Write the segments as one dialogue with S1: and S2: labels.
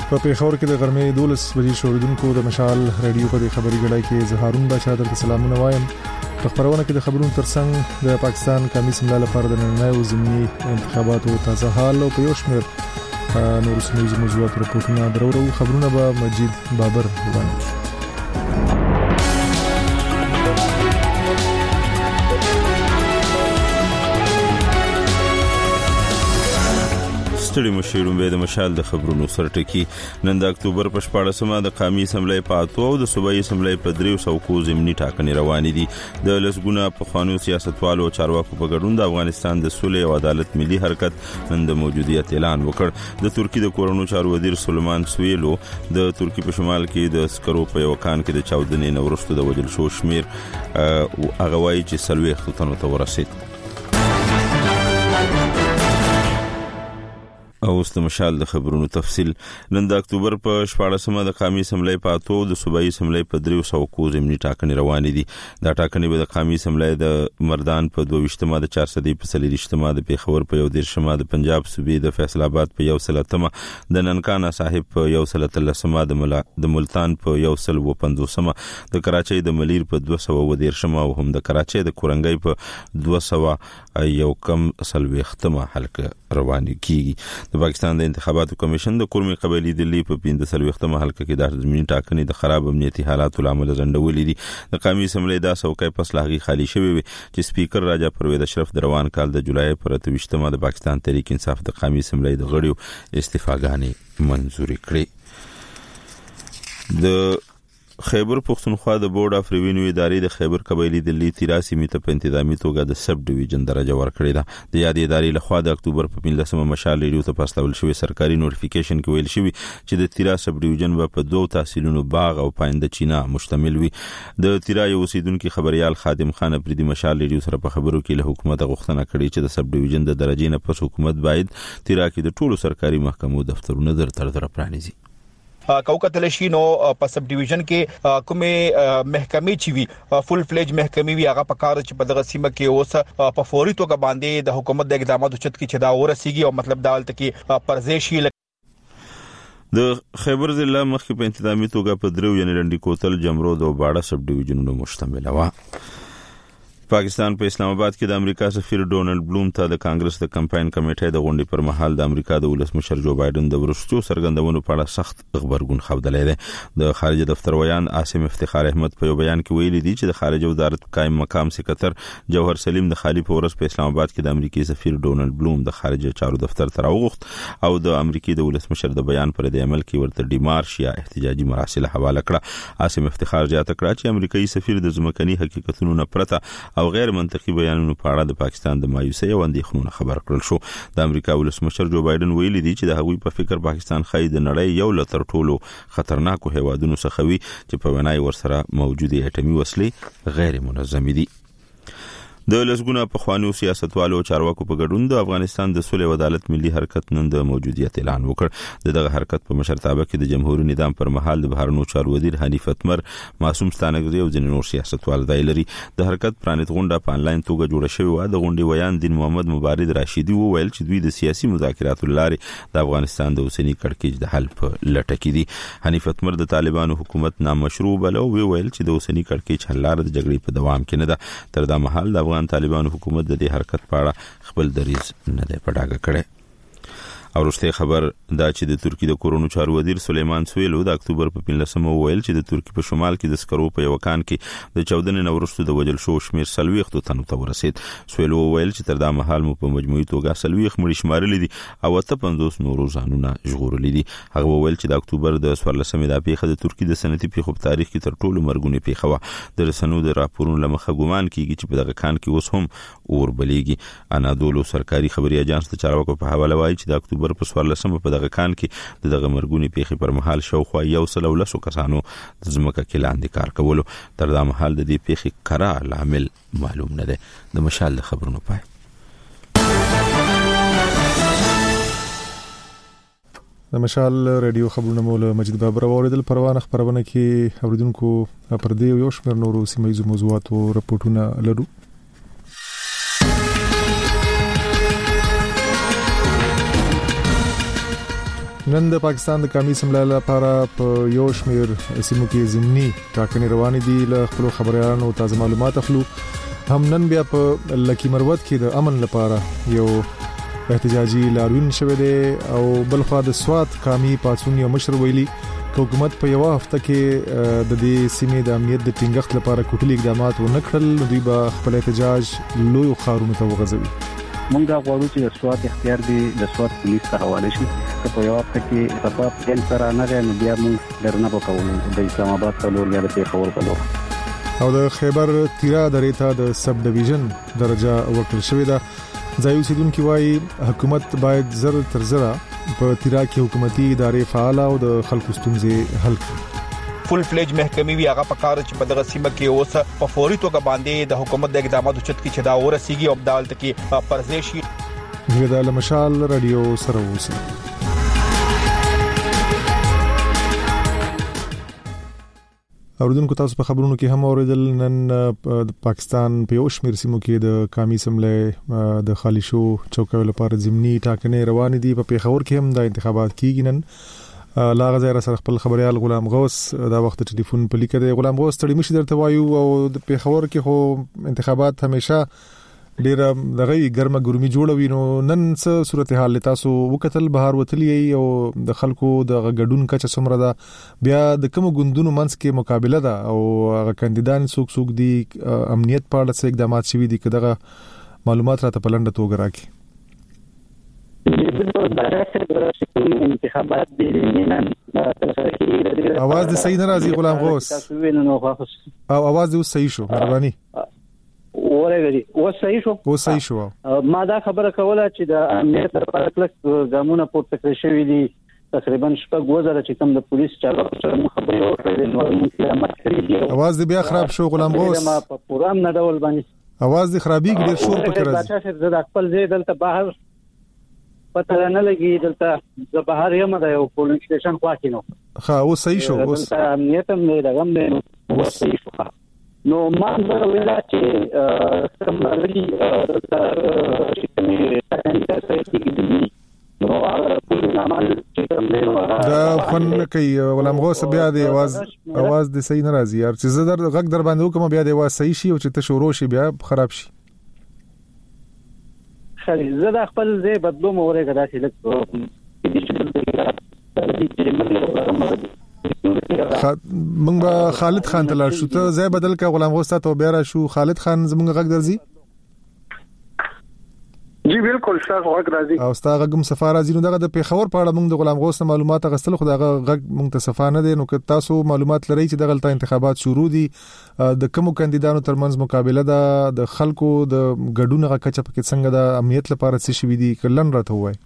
S1: په پیښور کې د غرمې 12 بجې شوریدونکو د مشال رادیو په خبري غړای کې زهارون بچا درته سلامونه وایم. په خبرونه کې د خبرونو ترڅنګ د پاکستان قومي اسمبلی لپاره د نړیوالو ضمني انتخاباتو تازه حال او په یو شمېر نور سیمه موضوعات راپورټونه درورو. خبرونه به مجید بابر وړاندې.
S2: ستړي مشیرون به د مشال د خبرونو سرټکی. نن د اکتوبر په 14مه د قومي اسمبلی په 8 او د صوبایي اسمبلی په 300 ضمني ټاکنې روانې دي. د لسګونه پخوانیو سیاستوالو او چارواکو په ګډون د افغانستان د سولې او عدالت ملي حرکت نن د موجودیت اعلان وکړ. د ترکی د کورونو چارو وزیر سلیمان سویلو د ترکی په شمال کې د سکرو په یو کان کې د چاودنې نه وروسته د وژل شو شمیر هغه وایي چې 40 تنو ته ورسید. او اوس د مشال د خبرونو تفصیل. نن د اکتوبر په 14مه د قومي اسمبلی په 8 او د صوبایي اسمبلی په 300 ضمني ټاکنې روانې دي. دا ټاکنې به د قومي اسمبلی د مردان په 22مه د 400 په 30مه د پیښور په 11مه د پنجاب صوبې د فیصل آباد په 100مه د ننکانا صاحب په 113مه د ملتان په 150مه د کراچۍ د ملیر په 210مه او هم د کراچۍ د کورنګي په 201مه حلقه روانې کیږي. د پاکستان د انتخاباتو کمیشن د کورمي قبایلی دلی په 15مه حلقه کې د ضمني ټاکنې د خراب امنیتي حالاتو لامل ځنډولې دي. د قومي اسمبلی د څوکۍ پس لاغي خالی شوی وي چې سپیکر راجا پرویز اشرف د روان کال د جولای پر 28مه د پاکستان تحریک انصاف د قومي اسمبلی د غړیو استعفاګانې منزوري کړې. د خیبر پختونخوا د بورډ اف ریوینیو ادارې د خیبر قبایلی دلی 83 میته په انتظامی توګه د سب ډیویژن درجه ورکړې ده. د یاد ادارې لخوا د اکتوبر په 15مه مشال ریډیو ته پاستول شوی سرکاري نوټیفیکیشن کې ویل شوی چې د تیرا سب ډیویژن په 2 تحصیلونو باغ او پاینده چینا مشتمل وي. د تیرا یو اوسیدونکو خبريال خادم خان افریدي مشال ریډیو سره په خبرو کې له حکومت غوښتنه کړې چې د سب ډیویژن د درجې نه پس حکومت باید تیرا کې د ټولو سرکاري محکمو دفترونه درتر پرانیزي.
S3: کوکتل شي نو په سب ډیویژن کې کومه محکمې چي وي فل فلیج محکمې وي هغه په کار چې په دغه سیمه کې اوس په فوري توګه باندې د حکومت د اقداماتو چت کې چې دا ورسیږي او مطلب دا ولته کې پرځشي.
S2: د خیبر ضلع مخکې په انتظامی توګه په درو یعنی رنډي کوتل جمرود او باړه سب ډیویژنونو مشتمل و. پاکستان په اسلام آباد کې د امریکا سفیر ډونلډ بلوم ته د کانګرس د کمپاین کمیټې د غونډې پر مهال د امریکا د ولسمشر جو بایدن د ورستو سرګندونو په اړه سخت خبرګون خوده. د خارجه دفتر ویان عاصم افتخار احمد په یو بیان کې ویلي دي چې د خارجه وزارت قائم مقام سکرټر جوهر سلیم د خالی په ورځ په اسلام آباد کې د امریکای سفیر ډونلډ بلوم د خارجه چارو دفتر ته راوغوښت او د امریکای د ولسمشر د بیان پر د عمل کې ورته ډیمارش یا احتجاجي مراسل حواله کړه. عاصم افتخار زیاته کړه چې امریکایي سفیر د ځمکني حقیقتونو نه پرته او غیر منطقي بیانونو په اړه د پاکستان د مایوسۍ او اندېښنو خبر کړل شو. د امریکا ولسمشر جو بایدن ویلي دی چې د هغوی په فکر پاکستان خای د نړۍ یو لتر ټولو خطرناکو هیوادونو څخه وي چې په ونای ورسره موجوده اټومي وسلې غیر منظم دي. د لسګونه پخوانیو سیاستوالو او چارواکو په ګډون د افغانستان د سولې او عدالت ملي حرکت نن د موجودیت اعلان وکړ. دغه حرکت په مشرتابه کې د جمهوریت نظام پر مهال د بهرنیو چارو وزیر حنیف اتمر، معصوم ستانکزی او ځینې نور سیاستوال ځای لري. د حرکت پرانیت غونډه په انلاین توګه جوړه شوې و. د غونډې ویان دین محمد مبارک راشدی وویل چې دوی د سیاسي مذاکراتو لارې د افغانستان د اوسنی کړکېچ د حل په لټه کې دي. حنیف اتمر د طالبانو حکومت نامشروع بلو ویل چې د اوسنی کړکېچ حل لار د جګړې په دوام کې نه ده. تر دا مهال د طالبانو حکومت د دې حرکت په اړه خپل دریځ نه دی په ډاګه کړی. او وروسته خبر دا چې د ترکی د کورونو چارو وزیر سلیمان سویلو د اکتوبر په 15مه ویل چې د ترکی په شمال کې د سکرو په یو کان کې د چاودنې نه وروسته د وژل شو شمیر 40 تنو ته ورسید. سویلو ویل چې تر دا مهال مو په مجموعي توګه 40 مړي شمارلي دي او 50 نورو ځانونه ژغورلي دي. هغه ویل چې د اکتوبر د 14مې د پیښه د ترکی د سنتي پیښو په تاریخ کې تر ټولو مرګونی پیښه و. د رسنیو د راپورونو لمخه ګومان کیږي چې په دغه کان کې اوس هم اور بلیږي. انادولو سرکاري خبري اژانس د چارواکو په حواله وایي چې د اکتوبر په 14مه په دغه کان کې دغه مرګونی پیښې پر مهال شاوخوا 110 کسانو د ځمکه کې لاندې کار کولو. تر دا مهال د دې پیښې کره عامل معلوم نه دی. د مشال خبرونو پای.
S1: د مشال رادیو خبرونه مولا مجید بابر اوریدل. پروانه خبرونه کې اوریدونکو پر دې یو شمېر نورو سیمایي موضوعاتو راپورټونه لرو. نن د پاکستان د قومي اسمبلی لپاره په یو شمېر سیمو کې ضمني ټاکنې روانې دي. له خپلو خبريالانو تازه معلومات اخلو. هم نن بیا په لکی مروت کې د امن لپاره یو احتجاجي لاریون شوه دی او بلخوا د سوات قومي پاتون یو مشر ویلي حکومت په یو هفته کې د دې سیمې د امنیت د ټینګښت لپاره کوټلي اقدامات ونکړل. دوی به خپل احتجاج لوی خارونو ته وغځوي.
S4: موږ دا غواړو چې د سوات اختیار دی د سوات پولیس ته حواله شي. که په یو هفته کې سبب جن سره نه غواړي بیا موږ درنه وکړو د اسلام آباد په لور یا د پیښور په لور.
S1: او د خیبر تیرا درې ته د سب ډیویژن درجه ورکړل شوې ده. ځایي اوسیدونکو وايي حکومت باید زر تر زره په تیرا کې حکومتي ادارې فعال او د خلکو ستونزې حل کړي.
S3: فل فلیج محکمې وی هغه پکاره چې په دغه سیمه کې اوس په فوري توګه باندې د حکومت د اقداماتو چت کې چې دا ورسیږي او عدالت کې پرځې شي.
S1: دا له مشال رادیو سره اوسئ. اوردونکو تاسو په خبرونو کې هم اوریدل نن د پاکستان په یو شمېر سیمو کې د قومي اسمبلی د خالي شو چوکۍ لپاره ضمني ټاکنې روانې دي. په پیښور کې هم د انتخابات کیږي. نن لا غزا سره خپل خبريال غلام غوث دا وخت ټلیفون په لیکه دی. غلام غوث تړي مشي درته وایو او د پیښور کې خو انتخابات همیشه ډیره دغه ګرمه ګرمي جوړوي. نو نن څه صورتحال تاسو وکتل بهر وتلی او د خلکو د غډون کچه څومره ده بیا د کوم ګوندونو منځ کې مقابله ده او هغه کاندیدان څوک دي امنیت په اړه څه اقدامات شوي دي کداغه معلومات راته په لنډه توګه راکړي. आवाज دې صحیح نه راځي غلام غوث او आवाज دې صحیح شو مهرباني
S4: ورغلی و صحیح شو ما دا خبره کوله چې د امنیت لپاره کلک ګامونه پورته کړی شوی دي تقریبا شپږ وزره چې کوم د پولیس چارو سره خبرې وکړې نو موږ
S1: आवाज دې بیا خراب شو غلام غوث
S4: ما په پورام نه ډول باندې
S1: आवाज دې خرابېږي ډېر شور پکې راځي.
S4: بچا چې د خپل ځای دلته بهر پته نه لګي دلته د بهر یم د یو پولیس سټیشن خوا کې نو
S1: ها او صحیح شو اوس
S4: امنیت هم نه لګم نه اوس صحیح شو. نو ما دا ویلا چې سمري چې
S1: دا فن کوي غلام غوث بیا د आवाज د صحیح نه راځي یار چې زه غږ در باندې وکم بیا د आवाज صحیح شي او چې ته شروع شي بیا خراب شي.
S4: زه د خپل ځای بدلوم اورېګه دا چې
S1: موږ به خالد خان ته لاړ شو. ته ځای بدل کا غلام غوث ته بیا را شو. خالد خان زموږ غږ درځي؟
S5: جی بالکل تاسو غږ راځي
S1: او تاسو غږم صفه راځي. نو دغه د پیښور په اړه موږ د غلام غوث معلومات غستل خو دغه غږ موږ ته صفه نه دي. نو که تاسو معلومات لرئ چې دغه انتخابات شروع دي د کوم کاندیدانو ترمنځ مقابله ده د خلکو د ګډون غکچ په څنګه د امنیت لپاره څه شوي دي کلن راته وای.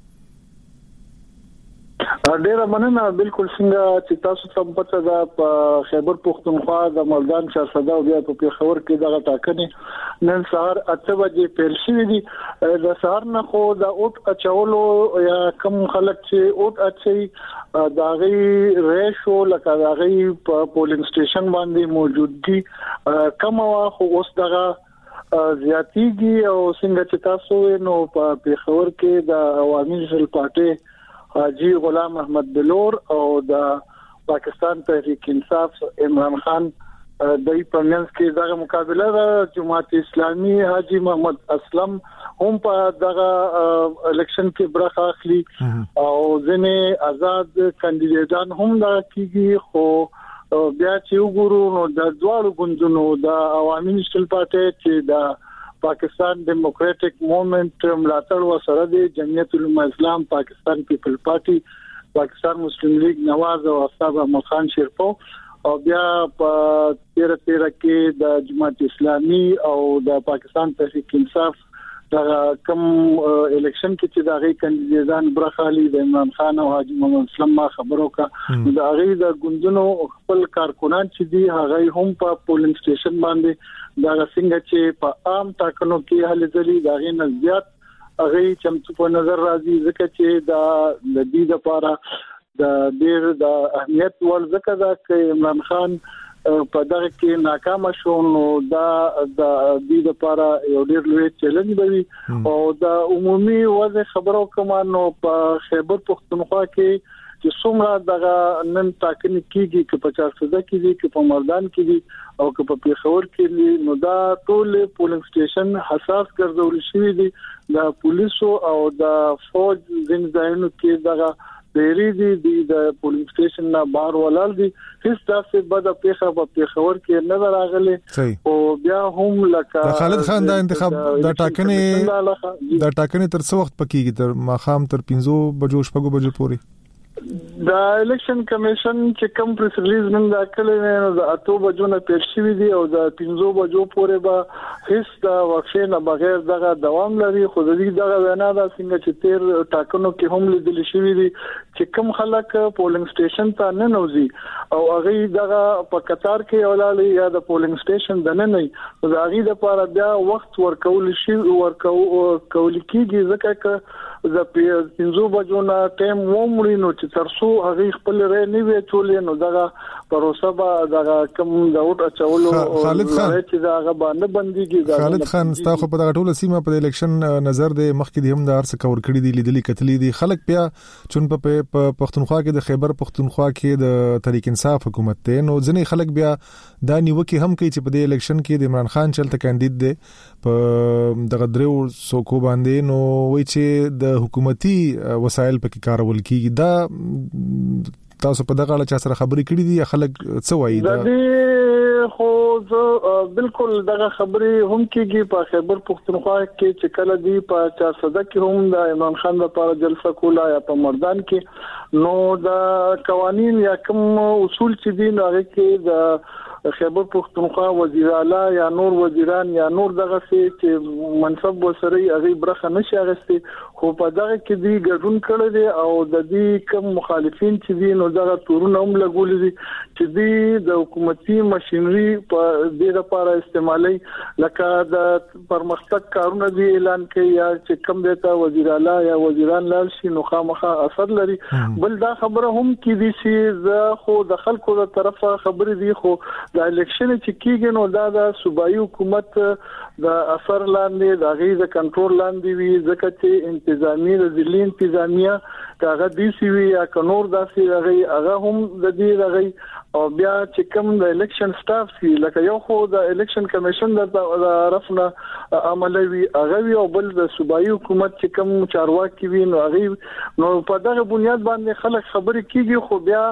S5: ډیره مننه. بالکل څنګه چې تاسو ته پته ده په خیبر پختونخوا د ملدان شاهزاده او بیا په پیښور کې دغه ټاکنې نن سهار 8 بجې پیل شوې دي. د سهار نه خو د اوټ اچولو یا کم خلک چې اوټ اچي دا غي ریشو لکه دا غي په پولینګ سټیشن باندې موجودګي کم وا خو اوس دغه زیاتیږي او څنګه چې تاسو نو په پیښور کې د عوامي نېشنل پارټي حاجی غلام احمد بلور او د پاکستان تحریک انصاف عمران خان د پرنس کې دغه مقابله ده. جماعت اسلامي حاجی محمد اسلم هم په دغه الیکشن کې برخه اخلي او ځنې آزاد کاندیدان هم دا کیږي. خو بیا چې وګورو نو د دوه ګوندونو د عوامي نېشنل پارټي چې د پاکستان ډیموکراټک موومېنټ ملاتړ وسره د جمعیت العلماء اسلام پاکستان پیپل پارټي پاکستان مسلم لیگ نواز او استاد احمد خان شیرپو او بیا په 13 کې د جماعت اسلامي او د پاکستان تحریک انصاف دا کوم الیکشن کې چې دا غي کاندیدان برخالي د عمران خان او حاجی محمد اسلام ما خبرو کا دا غي د ګوندونو خپل کارکونان چې دي هغه هم په پولینګ سټیشن باندې دا څنګه چې په عام ټاکنو کې هلي ځلي دا غي نزيات هغه چمتو په نظر راځي ځکه چې دا د دې لپاره د ډیر د اهمیت ور ځکه دا چې عمران خان په دغه کې ناکام شو نو دا د دې لپاره یو ډېر لوی چیلنج دی او د عمومي وضع خبرو کومانو په خیبر پختونخوا کې چې څومره دغه نن ټاکنې کیږي چې 50% کې دي چې په مردان کې دي او چې په پیښور کې دي نو دا ټول پولینګ سټیشن حساس ګرځول شوی دي د پولیسو او د فوج ځینځایونو کې دغه ډېری دي د پولینګ سټیشن نه بهر ولال دي هیڅ تاسو به د پیښور کې نه راغلي او بیا هم لکه
S1: خالد خان دا انتخاب د ټاکنې تر څو وخت پکېږي تر ماخام تر 5 بجو شپږ بجو پورې
S5: د الیکشن کمیشن چې کوم پریس ریلیز نن راکړل نو د 8 بجو نه پیل شوی دی او د 15 بجو پورې به هیڅ د وقفې نه بغیر دغه دوام لري خو د دې دغه وینا دا څنګه چې تیر ټاکنو کې هم لیدل شوی دی چې کوم خلک پولینګ سټیشن ته نه نوځي او هغه دغه په قطار کې ولالي یا د پولینګ سټیشن د نه نه د هغه لپاره بیا وخت ورکول شي ورکول کیږي ځکه د 15 بجو نه ټایم ومړي نو چې ترسو هغه خپل رې نه وی چولې نو دغه پروسه به دغه کوم د اوټ اچولو
S1: خالد خان
S5: چې دغه باندې بنديږي
S1: خالد خان ستا خو په دغه ټوله سیمه په الیکشن نظر د مخکې هم د ارڅ کور کړی دی لیدلې کتلې دي خلک بیا چون په پښتونخوا کې د خیبر پښتونخوا کې د تحریک انصاف حکومت ته نو ځنې خلک بیا دا نیوکه هم کوي چې په دې الیکشن کې د عمران خان چلته کاندید دی په دغه درو سوکو باندې نو وایي چې د حکومتي وسایل پکې کارول کیږي دا تاسو په دغه اړه چا سره خبرې کړې دي خلک څه وایي دا
S5: خو بالکل دغه خبرې هم کېږي په خیبر پختونخوا کې چې کله دی په 400 کې هم د عمران خان لپاره جلسه کوله یا په مردان کې نو د قوانين یا کوم اصول چې دي هغه کې د خیبر پختونخوا وزیر اعلی یا نور وزیران یا نور دغه چې منصب وسري هغه برخه نشي اغستي خو په دغه کې دی ګډون کړی دی او د دې کوم مخالفین چې دي نو دغه تورونه هم لګول دي چې دی د حکومتي ماشينري په دې لپاره استعمالي لکه د پرمختګ کارونه دی اعلان کوي یا چې کوم دیتا وزیر اعلی یا وزیران لال شي نو خامخا اثر لري بل دا خبره هم کې دي چې زه خو د خلکو تر طرفه خبرې دي خو د الیکشن چې کیږي نو دا د صوبایي حکومت د اثر لاندې د غي د کنټرول لاندې وي ځکه چې انتظامی د ځلې انتظامیه کاغه دي سی وی یا کنور داسې غي هغه هم د دې غي او بیا چې کوم د الیکشن سټاف سي لکه یو خو د الیکشن کمیشن د طرفنا عملوي هغه او بل د صوبایي حکومت چې کوم چارواکي وي نو هغه نو په دغه بنیاد باندې خلک خبرې کیږي خو بیا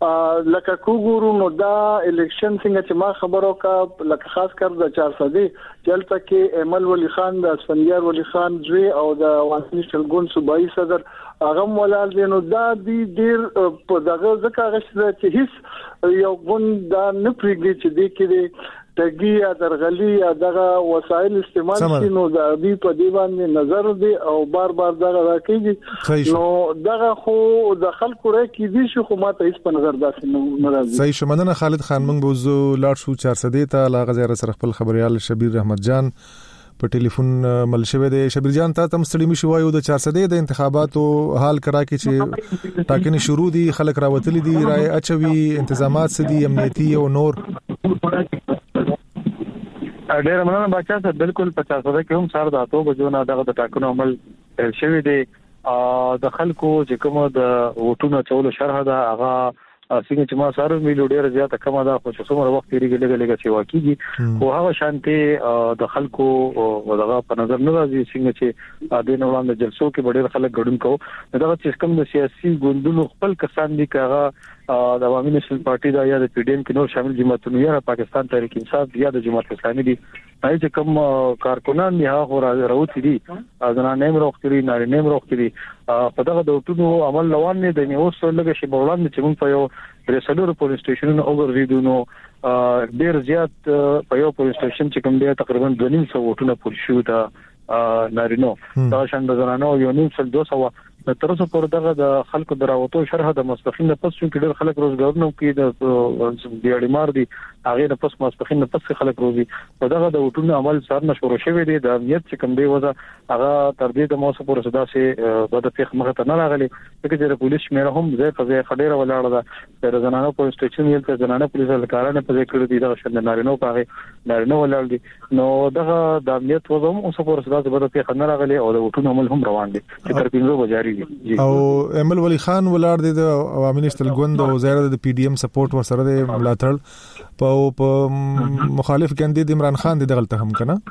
S5: لکه کوګورو نو دا الیکشن څنګه چې ما خبرو کا لکه خاص کر د 400 چلته کې امل ولی خان د اسفندیار ولی خان زوی او د واسنی شلګون صوبایي صدر هغه ولال دي نو دا دی ډیر په دغه ځکه غشته چې هیڅ یو غوند دا نه پریږي چې دی کې تګي یا درغلي یا دغه وسایل استعمال شي نو د دې په دی باندې نظر دی او بار دغه راکېږي نو دغه خو د خلکو راکې دي شو خو ماته هیڅ په نظر داسې نه راځي
S1: صحیح شمننه خالد خان موږ بوزو لاړ شو 400 ته لاغه زیاره سره خپل خبريال شبیر رحمت جان په ټلیفون مل شوی دی شبیر جان تاسو مستړی مشو وایو د 400 د انتخاباتو حال کرا کې چې ټاکنې شروع دي خلک راوتلي دي رائے اچوي انتظامات سدي امنیتي او نور
S6: ډېر مننه بچا صاحب بالکل 50 کې هم سره د 8 بجو نه دغه ټاکنو عمل شوی دی د خلکو چې کوم د وټونو چولو شرح ده هغه څنګه چې ما سره ویلو ډېر زیاته کم ده خو چې څومره وخت یې لګي چې واقعي خو هغه شانتي د خلکو دغه په نظر نه راځي څنګه چې د نوړاند جلسو کې ډېر خلک ګډون کوي دغه چې کوم د سیاسي ګوندونو خپل کسان دي کاغه د عوامي نېشنل پارټي دا یا د پی ډی ایم کې نور شامل جماعتونه یا پاکستان تحریک انصاف یا د جماعت اسلامي دي پای چې کوم کارکونان دي هغه راوتی دي ځنانه هم روختري نارینه هم روختري په دغه د وټونو عمل روان نه دی اوس لږه شی بولان چې موږ په یو رسلور پولیس سټیشن اوور ریډونو ډیر زیات په یو پولیس سټیشن چې کوم دی تقریبا 200 وټونه پولیس شو دا نارینو دا شاند زنانو یو 200 تر اوسه پورې دغه د خلکو دراوتو شرح د ماسپخین د پس چې ډېر خلک روزګارونه کوي د بیاړمار دي هغه د پس ماسپخین د پس خلک روزي په دغه د وټونو عمل سره نشو شوی دی د امنیت چې کوم دی وځه هغه تر دې د موسه پورې صدا سي د پیښ مخه ته نه راغلي چې د پولیس شمیره هم ځای په ځای خډيره ولاړه ده د زنانو پولیس سټیشن یل ته زنانه پولیس لکارانه په ځای کړی دي د شند نارینو پاغه نارینو ولاړ دي نو دغه د امنیت وځه هم اوسه پورې صدا د پیښ نه راغلي او د وټونو عمل هم روان دي چې تر 15 بجاري دي
S1: او امل ولی خان ولاړ دي د عوامي نشتل ګوند او وزارت د پی ډی ایم سپورټ ورسره د ملاتړ په مخالف کاندید عمران خان دی دغلت هم کنه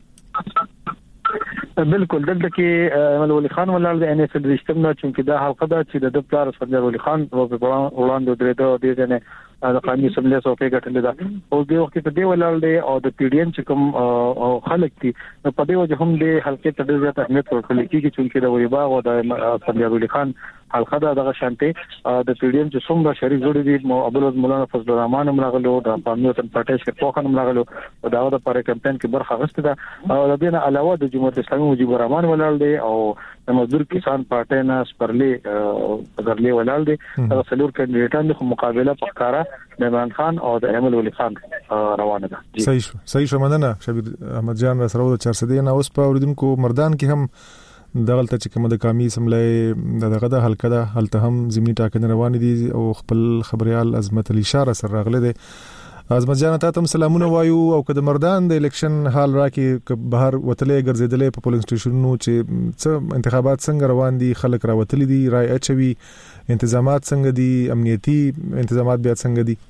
S6: بالکل دلته کې امل ولی خان ولر د ان اف د اجتماع چې دا حلقه ده چې د پلار صدر ولی خان په وړاندې درېدو د نه د قانوني سملې صوفه ګټل ده او د وخت په دی ولر دی او د پی ډی ام چې کوم خلک دي په دې وجه هم د حلقې ته ډېر اهمیت ورکول کیږي چې د ولی باغ او د صدر ولی خان حلقه ده دغه شانته د پی ډی ام چې څومره شریک جوړ دي مو ابوالفضل مولانا فضل الرحمن ملغلو د پامنوتن پټیش کې پوخن ملغلو او داغه د پر کمپاین کې برخه غوښته ده او د دې نه علاوه د جمهوریت اسلامي مجيب الرحمن ولر دی او د مزدور کسان پارټي نه سپرلي غرلي ولر دی دا څلور کاندیدټان د مقابله پکاره د عمران خان او د امل ولی خان روانه ده
S1: صحیح شو مننه شبیر احمد جان سره د 400 نه اوس په اوریدونکو مردان کې هم دغلته چې کومه د قومي سملې دغه د حلقه ده هلته هم زمینی ټاکنې روان دي او خپل خبريال عظمت علي شاه سره راغله دي عظمت جان ته تم سلامونه وایو او کده مردان د الیکشن حال راکې بهر وتلې ګرځیدلې په پولینګ سټیشنونو چې انتخابات څنګه روان دي خلک راوتلې دي رای اچوي انتظامات څنګه دي امنیتي انتظامات بیا څنګه دي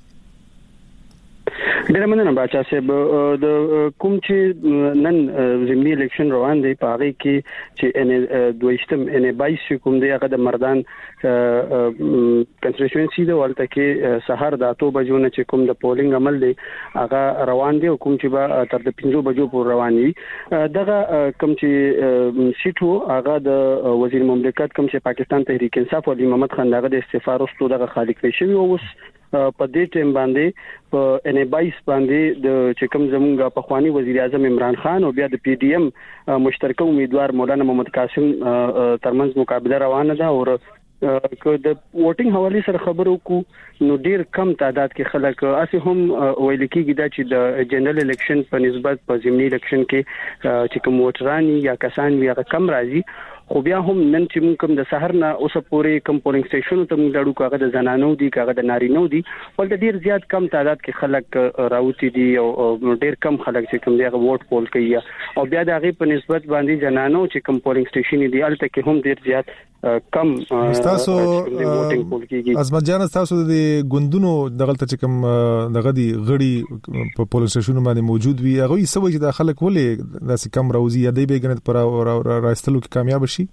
S7: ډېر مننه باچا صاحب د کوم چې نن زمینی الیکشن روان دی په هغه کې چې ان دویشتم ان 22 کوم دی هغه د مردان کنسټیټوئنسي د ولته کې سحر د 8 بجو نه چې کوم د پولینګ عمل دی هغه روان دی او کوم چې به تر د 15 بجو پورې روان وي دغه کوم چې سیټو هغه د وزیر مملکت کوم چې پاکستان تحریک انصاف ولی محمد خان دغه د استعفا وروسته دغه خالق شوی او په دې ټیم باندې په ان 22 باندې د چکم زمونږ په خواني وزیر اعظم عمران خان او بیا د پی ډی ایم مشترکه امیدوار مولانا محمد قاسم ترمنځ مقابله روانه ده او که د ووټینګ حواله سره خبرو کو نو ډیر کم تعداد کې خلک اسی هم ویل کېږي دا چې د جنرال الیکشن په نسبت په ضمني الیکشن کې چې کوم ووټران یا کسان یا کم راځي خو بیا هم نن چې موږ کوم د سحر نه اوسه پورې کوم پولینګ سټیشن ته موږ لاړو کاغه د زنانو دي کاغه د نارینو دي ولته ډیر زیات کم تعداد کې خلک راوتی دي او ډیر کم خلک چې کوم دیغه ووټ پول کوي او بیا د هغه په نسبت باندې زنانو چې کوم پولینګ سټیشن دي الته کې هم ډیر زیات کم
S1: تاسو عظمت جان تاسو د ګوندونو دغلت چې کوم دغه دی غړي په پولینګ سټیشن باندې موجود وي هغه یې سوي چې د خلک ولې داسې کم راوځي یا دی به ګنت پر راستلو کې کامیاب شي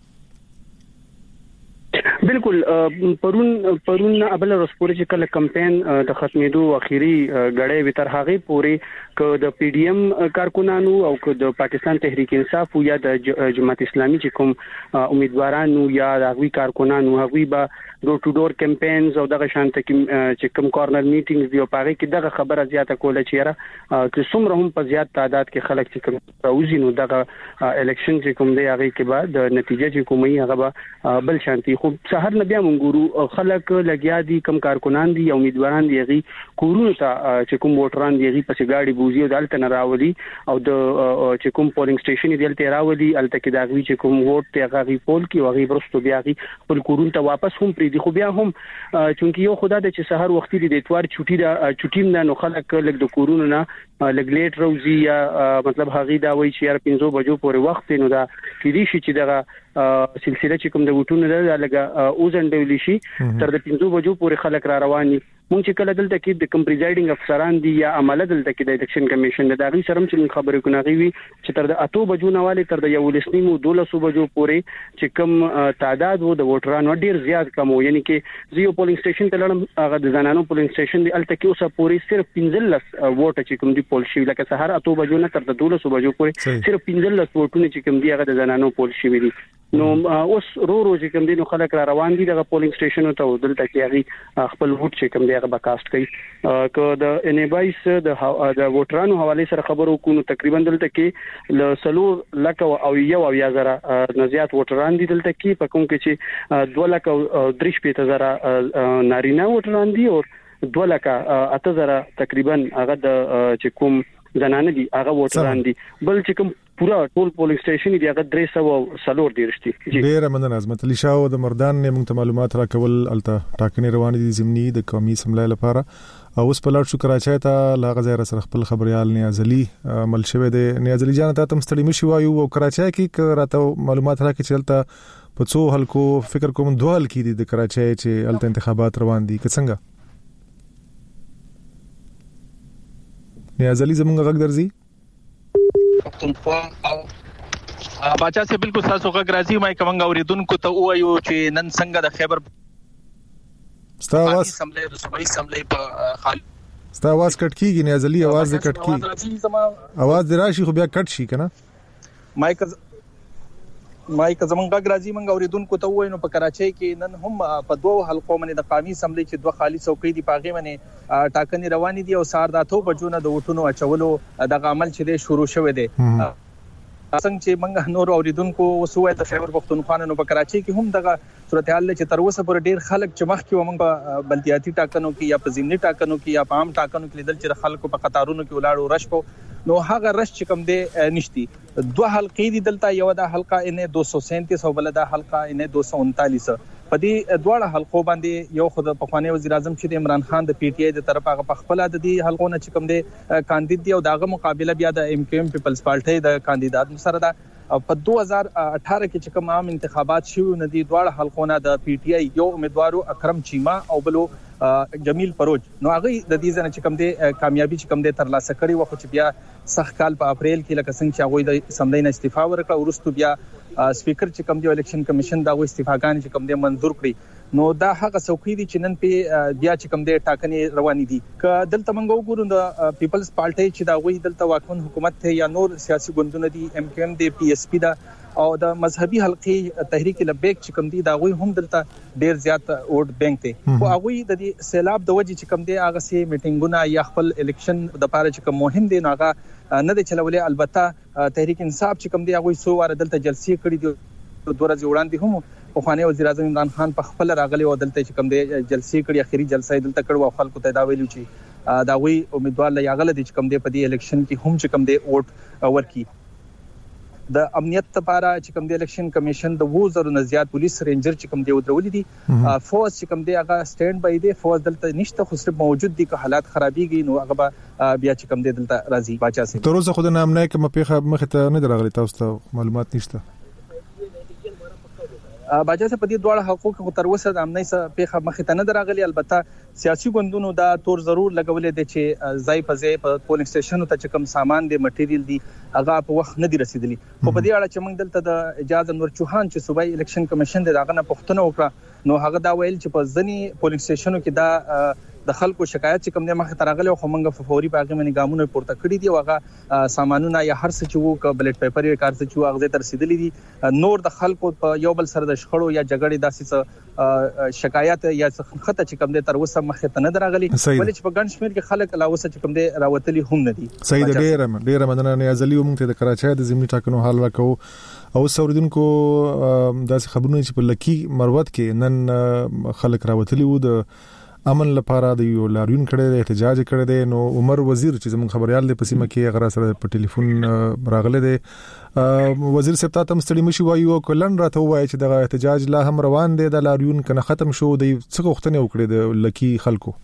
S7: بالکل پرون ابل رسپوري چې کله کمپاین د ختمېدو اخیری غړې وتر هغه پوري ک د پی ډی ایم کارکونانو او ک د پاکستان تحریک انصاف یا د جماعت اسلامي چې کوم امیدوارانو یا د هغوی کارکونانو هغوی به ډور ټو ډور کمپاینز او دغه شانته چې کوم کارنر میټینګز دی او پاره کې دغه خبره زیاته کوله چې را چې څومره هم په زیات تعداد کې خلک چې کوم راوځي نو دغه الیکشن چې کوم دی هغه کې بعد د نتیجه چې کومي هغه به بل شانتي خو سحر نه بیا مونږ خلک لګیا دي کم کارکونان دي امیدواران دي هغه کورونو ته چې کوم ووټران دي هغه پسې گاډي بوزي او دلته نه راولي او د چې کوم پولینګ سټیشن دی دلته راولي الته کې دا غوي چې کوم ووټ ته هغه پول کی او هغه ورستو بیا هغه خپل کورونو ته واپس هم پری دي خو بیا هم چونکی یو خدای د چې سحر وختي د اتوار چټیم نه نو خلک لګ د کورونو نه لګ لیټ روزي یا مطلب هغه دا وایي چې 15 بجو پورې وخت نو دا کیدی شي چې دغه سلسله چې کوم د وټونو ده لګه اوزندول شي تر د 15 بجو پورې خلک را رواني مونږ چې کله دلته کې د کوم پریزایډینګ افسران دي یا عمله دلته کې د الیکشن کمیشن د داغي سره چې خبرې کوي وي چې تر د 8 بجو نه والی تر د 12 بجو پورې چې کوم تعداد وو د ووټرانو ډیر زیات کم وو یعنی کې زیو پولینګ سټیشن ته لړم هغه د زنانو پولینګ سټیشن دی الته کې اوسه پورې صرف 15 ووټ چې کوم دی پول شي لکه سهار 8 بجو نه تر د 12 بجو پورې صرف 15 ووټونه چې کوم دی هغه د زنانو پول شي وي نو اوس رو چې کوم دي نو خلک را روان دي د پولینګ سټیشن ته دلته کې هغه خپل ووټ چې کوم دی هغه کاست کوي که د انیبایس د ووټرانو حواله سره خبرو کو نو تقریبا دلته کې ل سلور لک او یو یا زره نزيات ووټران دي دلته کې په کوم کې چې 2 لک او 3 زره نارینه ووټران دي او 2 لک 8 زره تقریبا هغه د چې کوم زنانه دي هغه ووټران دي بل چې کوم پورا ټول پولینګ سټیشن دی هغه 300 دي رښتي
S1: ډیره مننه عظمت علي شاه د مردان نه موږ ته معلومات راکول الته ټاکنې روان دي زمینی د قومي سملای لپاره او اوس په لاړ شو کراچۍ ته لاغه ځای سره خپل خبريال نیاز علي مل شوی دی نیاز علي جان ته تم ستړي مشي وایو او کراچۍ کې راته معلومات راکې چلته په څو حلقو فکر کوم دوه حلقې دي د کراچۍ چې الته انتخابات روان دي که څنګه نیاز علي زمونږ غږ درځي
S3: باچا سے بالکل تاسو غږ راځي مې کومنګ اوریدونکو ته وایو چې نن څنګه د خیبر
S1: ستاواز
S3: سملې د صوبایي سملې په خال
S1: ستاواز کټ کیږي نیاز علي आवाज دې کټ کیږي आवाज دې راشي خو بیا کټ شي کنه
S3: مایک زمونږ غږ راځي مونږ اوریدونکو ته وایو په کراچۍ کې نن هم په دوه حلقو باندې د قومي سملې چې دوه خالي څوکۍ دي پاغي باندې ټاکنې روانې دي او سار د 8 بجو نه د وټونو اچولو د عمل چې د شروع شوه دي څنګه چې موږ نور اوریدونکو وسوي د خیبر پختونخوا نو په کراچۍ کې هم دغه صورتحال چې تر اوسه پر ډیر خلک چې مخ کې ومنګ بلدیاتي ټاکنو کې یا په ضمني ټاکنو کې یا په عام ټاکنو کې لیدل چې خلکو په قطارونو کې ولاړو رش په نو هغه رش چې کوم دی نشتی دوه حلقې دي دلته یو د حلقه ان 237 او بل د حلقه ان 239 په دې دواړه حلقو باندې یو خود په خواني وزیر اعظم چې عمران خان د پی ټ آی د طرفه په خپل د دې حلقونه چې کوم دی کاندید دی او داغه مقابله بیا د ام کیو ام پیپلز پارټي د کاندیدات سره دا په 2018 کې چې کوم عام انتخابات شوه نه دي دواړه حلقونه د پی ټ آی یو امیدوارو اکرم چیما او بلو جمیل پروج نو هغه د دې ځنه چې کوم دی کامیابی چې کوم دی تر لاسه کړی و خو چې بیا سخت کال په اپریل کې لکه څنګه چې هغه د سملې نه استعفا ورکړه ورستو بیا سپیکر چې کوم دی الیکشن کمیشن دا استعفاګان چې کوم دی منظور کړی نو دا هغه څوکۍ دي چې نن په بیا چې کوم دی ټاکنې روانې دي ک دلته منګو ګورو د پیپلز پارټي چې دا وایي دلته واکمن حکومت ته یا نور سیاسي ګوندونه دي ام کیو ام دی پی اس پی دا او د مذهبي حلقې تحریک لبیک چې کوم دي دا غوي هم دلته ډیر زیات ووټ بانک ته او هغه د دې سیلاب د وجې چې کوم دي هغه سي میټینګونه یا خپل الیکشن د لپاره چې کوم مهم دي هغه نه دي چلولې البته تحریک انصاف چې کوم دي هغه سو واره دلته جلسې کړې دي دوه ورځې وړاندې هم خواني وزیر اعظم عمران خان په خپل راغلي او دلته چې کوم دي جلسې کړې اخیری جلسه دلته کړو او خلکو ته دا ویلو چې دا وی امیدوار لایغله دي چې کوم دي په دې الیکشن کې هم چې کوم دي ووټ ورکي د امنیت لپاره چې کوم دی الیکشن کمیشن د 2000 نه زیات پولیس رینجر چې کوم دی ودرولې دي فوج چې کوم دی هغه سټاند بای دی فوج دلته نشته خو صرف موجود دي که حالات خرابيږي نو هغه بیا چې کوم دی دلته راځي باچا سي
S1: تر اوسه خو د نام نه کوم پیخه مخ ته نه درغلي تاسو ته معلومات نشته
S3: باجا سه په دې دواړه حقوق خو تر اوسه د امنۍ سره پیخه مخ ته نه دراغلي البته سیاسي ګوندونو دا تور ضرور لګولې دي چې ځای په ځای په پولینګ سټیشن ته چې کوم سامان دي مټیریل دي هغه په وخت نه دي رسیدلي خو په دې اړه چې موږ دلته د اجازه انور چوهان چې صوبایي الیکشن کمیشن دغه نه پښتنه وکړه نو هغه دا ویل چې په ځنی پولینګ سټیشنو کې دا د خلکو شکایت چې کوم د مخ ترغله خو موږ په فوري باغې منی ګامونه پورته کړی دي او هغه سامانونه یا هر څه چې وو ک بلټ پیپر یې کار څه چې هغه تر رسیدلې دي نور د خلکو په یو بل سره د شخړو یا جګړې داسې شکایت یا خطه چې کوم د تر اوسه مخ ته نه درغلي ولې چې په ګڼ شمیر کې خلک لا اوسه چې کوم د راوتلي هم نه دي
S1: صحیح ډیره مننه نیاز علي موږ ته د کراچۍ د زمینی ټاکنو حال راکو او سوریدونکو داسې خبرونه چې په لکی مروت کې نن خلک راوتلي وو د امن لپاره د یو لاریون کړي د احتجاج کړي دي نو عمر وزیر چې زموږ خبريال د پسیمه کې غره سره په ټلیفون راغله دي وزیر صاحب ته مستړي مشي وایو کلن راته وایي چې د احتجاج لا هم روان دي د لاریون کنه ختم شو د څه غوښتنه وکړي د لکی خلکو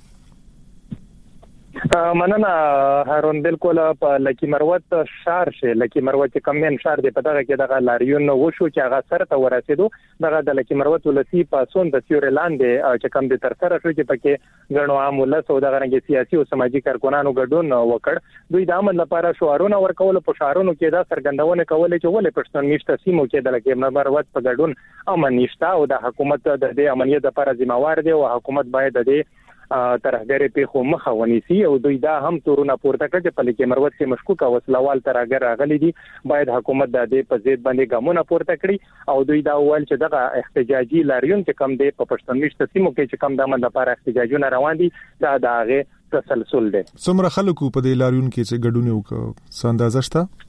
S6: مننه هارون بالکل په لکی مروت شهر شه لکی مروت کمن شهر دی په دغه کې دغه لاریون وشو چې هغه سره ته ورسېدو دغه د لکی مروت ولسی پاسون د سیورلاند چې کم د تر سره شو چې پکې غنو عامله سو دغه رنګ سیاسي او سماجی کارکونانو ګډون وکړ دوی د امن لپاره شعارونه ورکول په شعارونو کې دا څرګندونه کوله چې ولې پښتون نشته سیمو کې د لکی مروت په ګډون امن نشته او د حکومت د امنیت لپاره ذمہوار دی او حکومت باید د ترهګر په خو مخه ونیسي او دوی دا هم تورونه پورته کړي چې په لکه مروت کې مشکوک وسلوال ترهګر راغلي دي باید حکومت د دې په ضد باندې ګامونه پورته کړي او دوی دا ویل چې دغه احتجاجي لاریون چې کم دی په پښتونخوا سیمو کې چې کم د امن لپاره احتجاجونه روان دي دا د هغه تسلسل دی.
S1: څومره خلکو په دې لاریون کې چې ګډون وکړ څه اندازه شته؟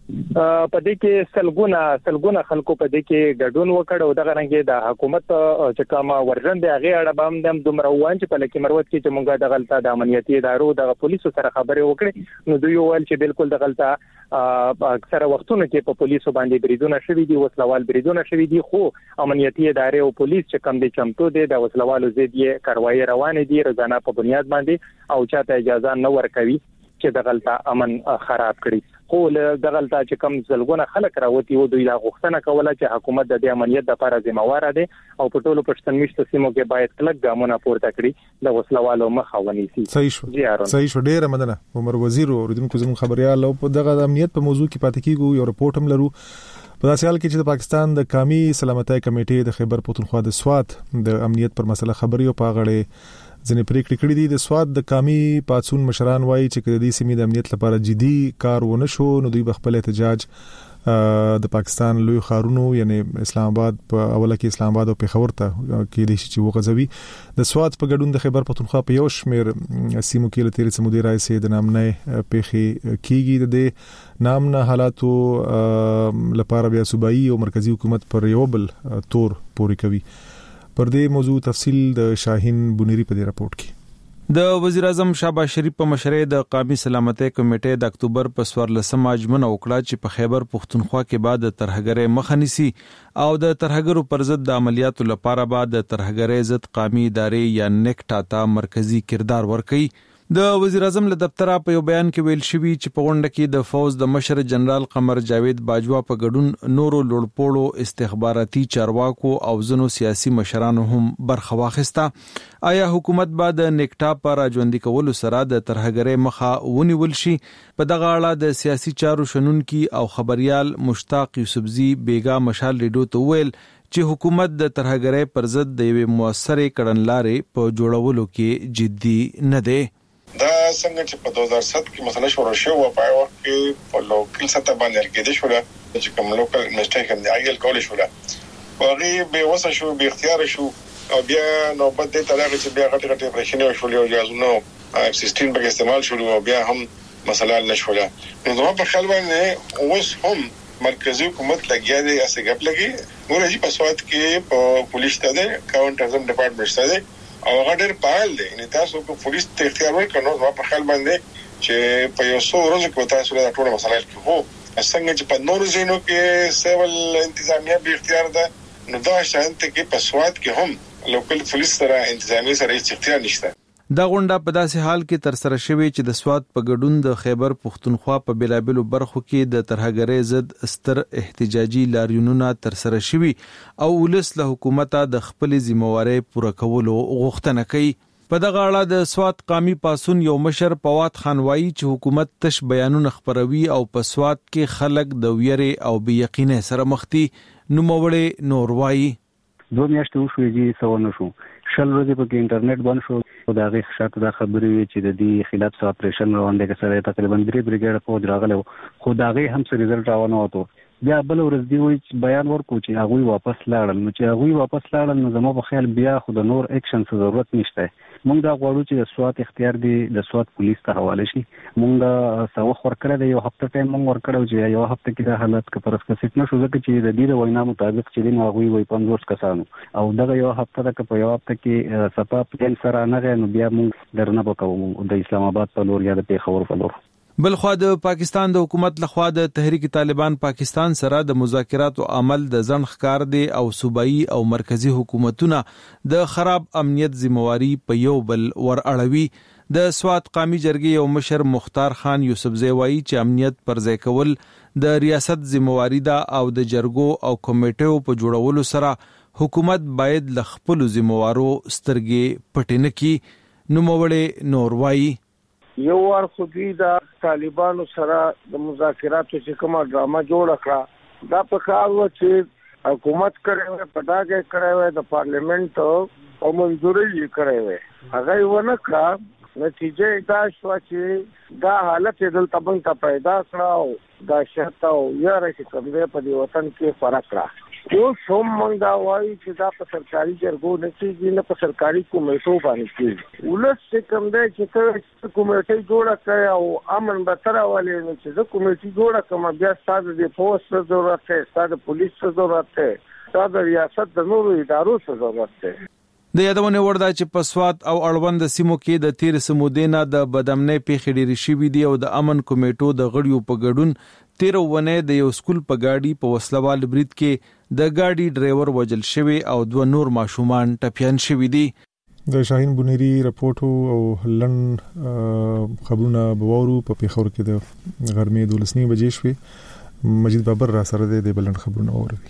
S6: په دې کې سلګونه خلکو په دې کې ګډون وکړ او دغه رنګه د حکومت چې کومه ورژن دی هغه اړه باندې دومره وان چې په لکه مروت کې چې مونږه د غلطه د امنیتي ادارو د پولیسو سره خبرې وکړې نو دوی ویل چې بالکل د غلطه اکثره وختونو کې په پولیسو باندې بریدونه شوي دي وسلوال بریدونه شوي دي خو امنیتي ادارې او پولیس چې کم دي چمتو دي د وسلوالو ضد یې کاروایی روان دي روزانه په بنیاد باندې او چاته اجازه نه ورکوي چې د غلطه امن خراب کړي خو د غلطه چې کم زلګونه خلک راوتی و دوی دا غوښتنه کوله چې حکومت د امنیت لپاره ذمہوار دی او په ټولو پښتنمیشتو سیمو کې باید کلک ګامونه پورته کړي د وسلوالو مخه ونیسي.
S1: صحیح شو ډیره مننه عمر وزیر اوریدونکو زموږ خبريال او په دغه امنیت په موضوع کې پاتې کیږو یو رپورټ هم لرو په داسې حال کې چې د پاکستان د قومي سلامتۍ کمیټې د خیبر پختونخوا د سوات د امنیت پر مسله خبري او په غړې ځنې پریکړې کړې دي. د سوات د قومي پاتون مشران وایي چې د دې سیمې د امنیت لپاره جدي کار ونه شو نو دوی خپل احتجاج د پاکستان لوی ښارونو یعنی اسلام آباد په اوله کې اسلام آباد او پیښور ته کې د شي وغځوي. د سوات په ګډون د خیبر پختونخوا په یو شمیر سیمو کې لته سمودي راځي د نام نه پیښې کیږي د نام نه حالاتو لپاره بیا صوبایي او مرکزی حکومت پر یو بل تور پوري کوي. پر دې موضوع تفصیل د شاهین بونيري په دې راپورټ کې.
S8: د وزیر اعظم شهباز شریف په مشرۍ د قومي سلامتۍ کمیټې د اکتوبر په 14 اجمنه وکړه چې په خیبر پختونخوا کې بعد ترهګرۍ مخه نیسي او د ترهګرو پر ضد د عملیاتو لپاره بعد د ترهګرۍ ضد قومي ادارې یا نیکټا ته مرکزی کردار ورکړي. د وزیر اعظم له دفتره په یو بیان کې ویل شوی چې په غونډه کې د فوز د مشر جنرال قمر جاوید باجوا په ګډون نورو لوړپوړو استخباراتي چارواکو او ځینو سیاسي مشرانو هم برخه واخیسته. آیا حکومت به د نیکټا پر راځوندي کولو سره د ترهګرۍ مخه ونیول شي؟ په دغه اړه د سیاسي چارو شنونکي او خبريال مشتاق یوسفزي بیگا مشال ریډیو ته ویل چې حکومت د ترهګرۍ پر ضد د یوې موثرې کړنلارې په جوړولو کې جدي نه دی.
S9: دا څنګه چې په 2007 کې مسله شروع شو او په وخت کې په لوکل سطح باندې کېده شو چې کوم لوکل انویسټیګیشن دی ایل کول شو هغه به وسه شو به اختیار شو او بیا نوبت د طرحه چې بیا غټه پرېشنه شو او جازونو F16 به استعمال شو او بیا هم مسله نشوله. نو په خپل باندې اوس هم مرکزی حکومت لګیا دی اسه غپ لګي ورته په سواد کې په پولیس ته ده کاونټرزم ډپارټمنټ ته ده او هغه ډېر فعال دي. ان تاسو کو پولیس ته اختیار ورکړو په خپل باندې چې په یو څو ورځې کې تاسو له ټولو مسایل کې وو څنګه چې په نورو ځینو کې سیول انتظامیه به اختیار ده نو دا شانته کې په سواد کې هم لوکل پولیس سره انتظامی سره هیڅ اختیار نشته.
S8: دا غونډه په داسې حال کې تر سره شوې چې د سواد په ګډون د خیبر پختونخوا په بلابلو برخو کې د ترهګرۍ ضد ستر احتجاجي لاریونونه تر سره شوي او ولس له حکومت د خپل ذمہواری پوره کولو غوښتنه کوي. په دغه اړه د سواد قومي پاسون یو مشر پواد خان وایي چې حکومت تش بیانونه خبروي او په سواد کې خلک د ویری او بې یقینۍ سره مخ دي. نوموړی نور وایي
S4: 2 میاشتې وشوې چې څه ونه شو شل ورځې په انټرنیټ باندې شو دا غي شاته دا خبرې وی چې د دې خلاف څه اپریشن روان دي چې سره تقریبا 3 بریګیډ فوج راغله خو دا غي هم څه ریزلټ راونه وته بیا بل ورځ دی وی بیان ورکو چې هغه واپس لاړل نو چې هغه واپس لاړل نو زموږ په خیال بیا خو د نور اکشن څه ضرورت نشته. مونږ دا غواړو چې د سواد اختیار دی د سواد پولیس ته حواله شي. مونږ ساو ورکړه د یو هفته ټایم مونږ ورکړو چې یو هفته کې د حالت کې پرس کسیت نشو ځکه چې د دې وینا مطابق چې دین هغه وی 50 کسانو او دغه یو هفته د په یو هفته کې صفا پلان سره نه نو بیا مونږ درنه وکړو د اسلام آباد په لور یا د پیښور په لور.
S8: بلخوا د پاکستان د حکومت لخوا د تحریک طالبان پاکستان سره د مذاکراتو عمل د ځن ښکار دی او صوبایي او مرکزی حکومتونه د خراب امنیت ذمہواری په یو بل ور اړوي. د سواد قومي جرګې یو مشر مختار خان یوسفزی وایي چې امنیت پر ځای کول د ریاست ذمہواری ده او د جرګو او کمیټو په جوړولو سره حکومت باید ل خپل ذمہوارو سترګې پټې نه کړي. نوموړی نور وایي
S5: یو ور خو دوی د طالبانو سره د مذاکراتو چې کومه ډرامه جوړ کړه دا په کار و چې حکومت کړي پټاګه کړي د پارلیمنت
S10: او منځوري کړې وې هغه ونه کړ نتیجه دا شو چې دا حالت دلته څنګه پیدا کړو دا شته او یاره چې کوم دې په دې وطن کې فرق را او څوم مونږ دا وایي چې دا په سرکاري جرګو نه کېږي نه په سرکاري کمیټو باندې کېږي ولس چې کوم دې چې کمیټې جوړه کړي او امن به تر اولې نو چې کمیټې جوړه کوم بیا ستاسو د پوسټ ضرورت ده ستاسو پولیس ضرورت ده ستاسو ریاست د نورو ادارو ضرورت ده
S8: د یادونه وردا چې په سواد او اړوند سیمو کې د تیر سمودینا د بدامنۍ پیښې ډېرې شوې دي او د امن کمیټو د غړیو په ګډون 13 ونه د یو سکول په گاډي په وسلوال برید کې د گاډي ډرایور وجل شوی او 2 نور ماشومان ټپيان شوی دي.
S1: د شاهین بنيري رپورټ او لن خبرونه بوورو په پیښور کې د غرمې 12 بجې شوې. مجید بابر را سره د بلند خبرونه اوروي.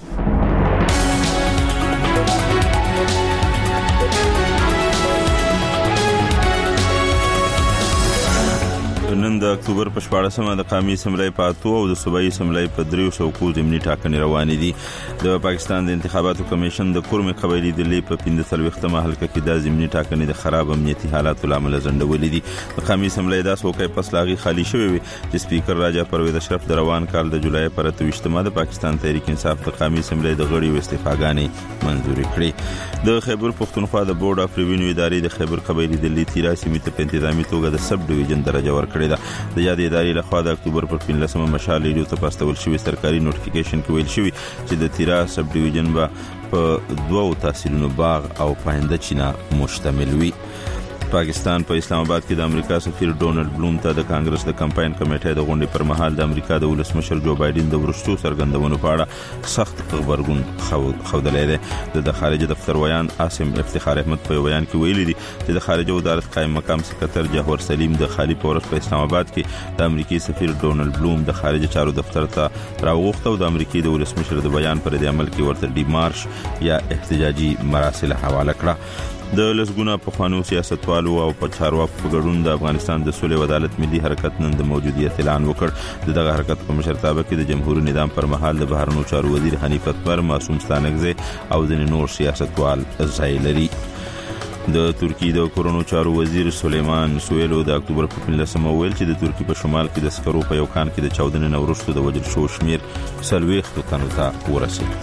S2: نن د اکتوبر په 14مه د قومي اسمبلی په 8 او د صوبایي اسمبلی په 3 څوکو ضمني ټاکنې روانې دي. د پاکستان د انتخاباتو کمیشن د کورمې قبایلی د لیپ په 15 حلقه کې د ضمني ټاکنې د خراب امنیتي حالاتو لامل ځنډولې دي. د قومي اسمبلی د څوکۍ پس لاغي خالی شوې وي چې سپیکر راجا پرویز اشرف د روان کال د جولای پر 28مه د پاکستان تحریک انصاف د قومي اسمبلی د غړیو استعفاګانې منزوري کړې. د خیبر پښتونخوا د بورډ اف ریوینیو ادارې د خیبر قبایلی د لیپ تیرا سیمې ته په انتظامی توګه د سب ډیویژن درجه ورکړه. د یاد ادارې لخوا د اکتوبر پر 15مه مشال ریډیو ته پاستول شوی سرکاري نوټیفیکیشن کې ویل شوی چې د تیرا سب ډیویژن به په 2 تحصیلونو باغ او پاینده چینه مشتمل وي. پاکستان په اسلام آباد کې د امریکا سفیر ډونلډ بلوم ته د کانګرس د کمپاین کمیټې د غونډې پر مهال د امریکا د ولسمشر جو بایدن د ورستو سرګندونو په اړه سخت خبرګون خوندلې ده. د خارجه دفتر ویان عاصم افتخار احمد په بیان کې ویلي دي چې د خارجه وزارت قائم مقام سکرټر جوهر سلیم د خالی پورس په اسلام آباد کې د امریکای سفیر ډونلډ بلوم د خارجه چارو دفتر ته راوغوښته او د امریکای د ولسمشر د بیان پر د عمل کې ورته ډی مارش یا احتجاجي مراسل حواله کړه. د لسګونه پخوانو سیاستوالو او چارواکو په ګډون د افغانستان د صلح او عدالت ملي حرکت نن د موجودیت اعلان وکړ. دغه حرکت په مشرتابه کې د جمهوریت نظام پر مهال د بهرنیو چارو وزیر حنیف اتمر، معصوم ستانکزی او ځینې نور سیاستوال ځای لري. د ترکی د کورونو چارو وزیر سلیمان سویلو د اکتوبر په 15مه ویل چې د ترکی په شمال کې د سکرو په یو کان کې د 14 نوروز د وجل شو شمیر 40 تنو ته ورسید.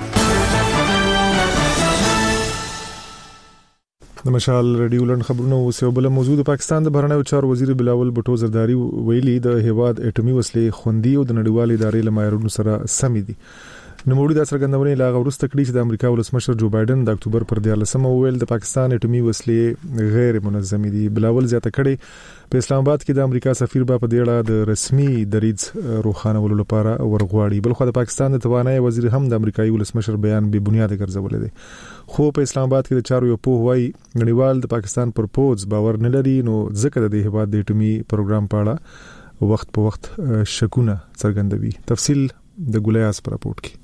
S1: د مشال ریډیو لند خبرونه اوسه بل موضوع د پاکستان د بهرنیو چارو وزیر بلاول بټو زرداری ویلي د هیواد اټومي وسلې خوندي او د نړیوال ادارې لمایرونو سره سم دي. نوموړي د څرګندونې لا غوړسته کړي چې د امریکا ولسمشر جو بایدن د اکتوبر پر 14مه ویل د پاکستان اټومي وسلې غیر منظم دي. بلاول زیاته کړي په اسلام آباد کې د امریکا سفیر په دې اړه د رسمي دریځ روښانولو لپاره ورغواړي. بلخو د پاکستان د توانایي وزیر هم د امریکایي ولسمشر بیان به بنیاد ګرځولې دي. خو په اسلام آباد کې د چارو یو په وای نړیوال د پاکستان پر پوز باور نه لري نو ځکه د هیواد د اټومي پروګرام په اړه وخت په وخت شکونه څرګندوي. تفصیل د ګولیاس پر راپورټ کې.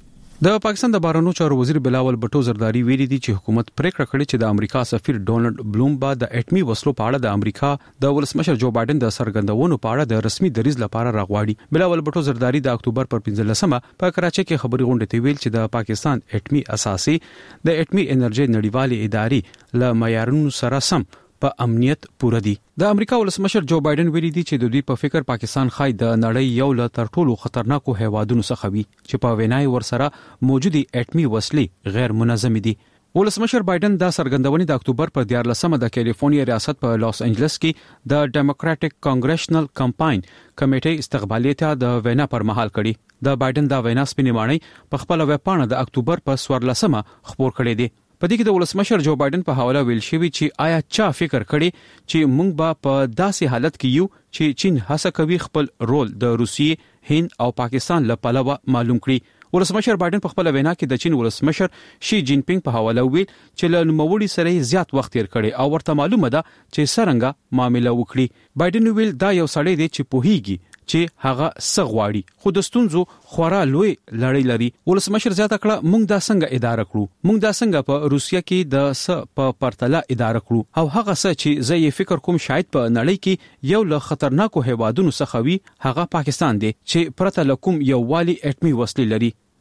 S11: د پاکستان د بهرنیو چارو وزیر بلاول بټو زرداری ویلي دي چې حکومت پریکړه کړې چې د امریکا سفیر ډونلډ بلوم با د اټومي وسلو په اړه د امریکا د ولسمشر جو بایدن د سرګندونو په اړه د رسمي دریځ لپاره راغواړي. بلاول بټو زرداری د اکتوبر پر 15مه په کراچۍ کې خبري غونډه ته ویل چې د پاکستان اټومي اساسي د اټومي انرژي نړیوالې ادارې ل معیارونو سره سم په امنیت پوره دي. د امریکا ولسمشر جو بایدن ویلي دي چې د دوی په فکر پاکستان خای د نړۍ یو له تر ټولو خطرناکو هیوادونو څخه وي چې په وینای ورسره موجودي اټومي وسلې غیر منظم دي. ولسمشر بایدن دا سرګندونې د اکتوبر پر 14مه د کیلیفورنیا ریاست په لاس انجلس کې د ډیموکراټک کانګریشنل کمپاین کمیټې استقبالیته د وینا پر مهال کړي. د بایدن دا وینا سپینېمانۍ په خپل ویب پاڼه د اکتوبر په 14مه خبر کړي دي. په دې کې د ولسمشر جو بایدن په حواله ویل شوی چې آیا چا فکر کړي چې موږ به په داسې حالت کې یو چې چین هڅه کوي خپل رول د روسیې، هند او پاکستان له پلوه معلوم کړي. ولسمشر بایدن په خپل وینا کې د چین ولسمشر شي جین پینګ په حواله ویل چې له نوموړي سره زیات وخت تیر کړي او ورته معلومه ده چې څنګه معاملې وکړي. بایدن ویل دا یو سړی دی چې پوهیږي چې هغه سغواړي خو د ستونزو خورا لوی لړۍ لري. ولسمشر زیاته کړه موږ دا څنګه اداره کړو، موږ دا څنګه په روسیا کې د په پرتله اداره کړو او هغه څه چې زه یې فکر کوم شاید په نړۍ کې یو له خطرناکو هیوادونو څخه وي هغه پاکستان دی چې پرته له کوم یو والی اټومي وسلې لري.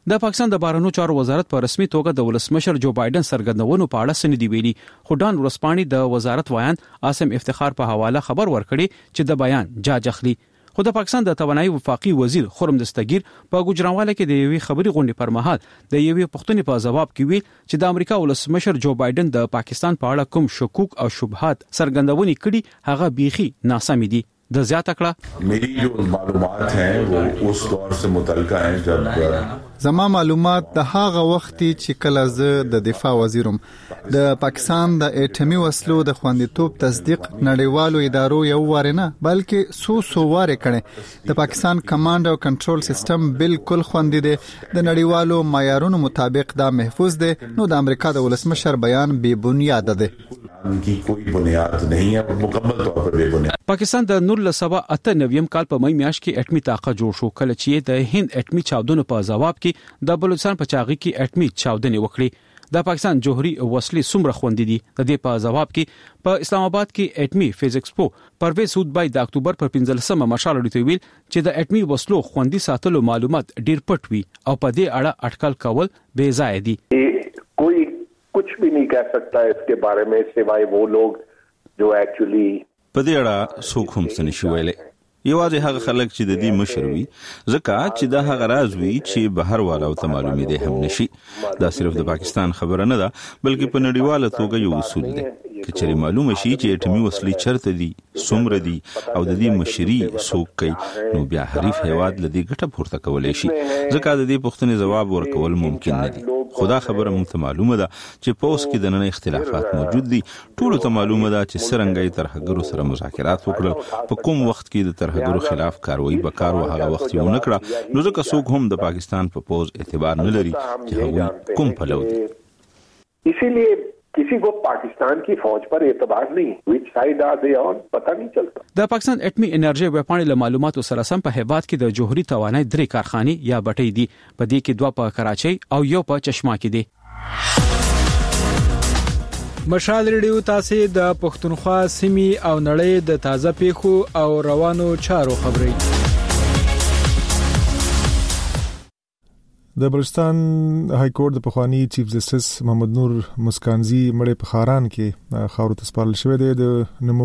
S11: د پاکستان د بهرنیو چارو وزارت په رسمي توګه د ولسمشر جو بایدن سرګندونو په اړه سندې ویلي، خو ډان ورسپاني د وزارت وایان عاصم افتخار په حواله خبر ورکړي چې د بیان جاج اخلي. خو د پاکستان د توانایي وفاقي وزیر خرم دستگیر په ګوجرانواله کې د یوې خبري غونډې پر مهال د یوې پوښتنې په ځواب کې ویل چې د امریکا ولسمشر جو بایدن د پاکستان په اړه کوم شکوک او شبهات سرګندونې کړي هغه بیخي ناسم دي. د زیاته کړه
S12: मेरी जो मालूमात हैं वो उस दौर से मुतल्लिका हैं जब
S13: زما معلومات د هغه وخت چې کله زه د دفاع وزیرم د پاکستان د اټمی وسلو د خوندیتوب تصدیق نړیوالو ادارو یو واره نه بلکې سو واره کړي. د پاکستان کمانډ او کنټرول سیستم بالکل خوندي دي، د نړیوالو معیارونو مطابق دا محفوظ دي. نو د امریکا د ولسمشر بیان بے بنیاد دی،
S12: کی کوئی بنیاد نہیں ہے، مکمل طور پر بے بنیاد.
S11: پاکستان د 1998 کال په مې میاشت کې اټمی طاقت جوړ شو، کله چې د هند اټمی چاودنو په جواب کې د بلوچستان په چاغي کې اټمی چاودنې وکړي. د پاکستان جوهري وسلې څومره خوندې دي؟ د دې په جواب کې په اسلام آباد کې اټمی فزیکسپو پرویز سودبای د اکتوبر پر 15مه مشال لري ویل چې د اټمی وسلو خوندي ساتلو معلومات ډیر پټ وي او په دې اړه اټکل کول بے ځای دي.
S14: کوئی कुछ भी नहीं कह सकता है इसके बारे में सिवाय वो लोग जो एक्चुअली
S2: په دې اړه څوک هم څه نشي ویلی، یوازې هغه خلک چې د دې مشر وي، ځکه چې دا هغه راز وي چې بهر والا او ته معلومې دي هم نشي. دا صرف د پاکستان خبره نه ده بلکې په نړیواله توګه یو اصول دی. که چېرې معلومه شي چې اټمی وسلې چرته دي، څومره دي او د دې مشري څوک کوي، نو بیا حریف هیواد له دې ګټه پورته کولی شي، ځکه د دې پوښتنې ځواب ورکول ممکن نه دي. خدا خبره موږ ته معلومه ده چې په اوس کې د نن اختلافات موجود دي. ټولو ته معلومه ده چې څرنګه یې ترهګرو سره مذاکرات وکړل، په کوم وخت کې د ترهګرو خلاف کاروایی وکړ او هغه وخت یې ونه کړه، نو ځکه څوک هم د پاکستان په پوز اعتبار نه لري چې هغوی کوم پلو دي.
S14: इसीलिए किसी को पाकिस्तान की फौज पर एतबार नहीं, which side are they on पता नहीं चलता.
S11: د پاکستان اټمی انرژي وپاڼې له معلوماتو سره سم په هیواد کې د جوهري توانایي 3 کارخانې یا بټۍ دي، په دې کې 2 په کراچۍ او یو په چشمه کې دي.
S15: مشال ریډیو تاسو د پښتونخوا سیمې او نړۍ د تازه پیښو او روانو چارو خبري.
S1: د بلوچستان های کورټ د پخوانی چیف جسټس محمد نور مسکانزی مړی په خاران کې خاورو ته سپارل شوی دی. د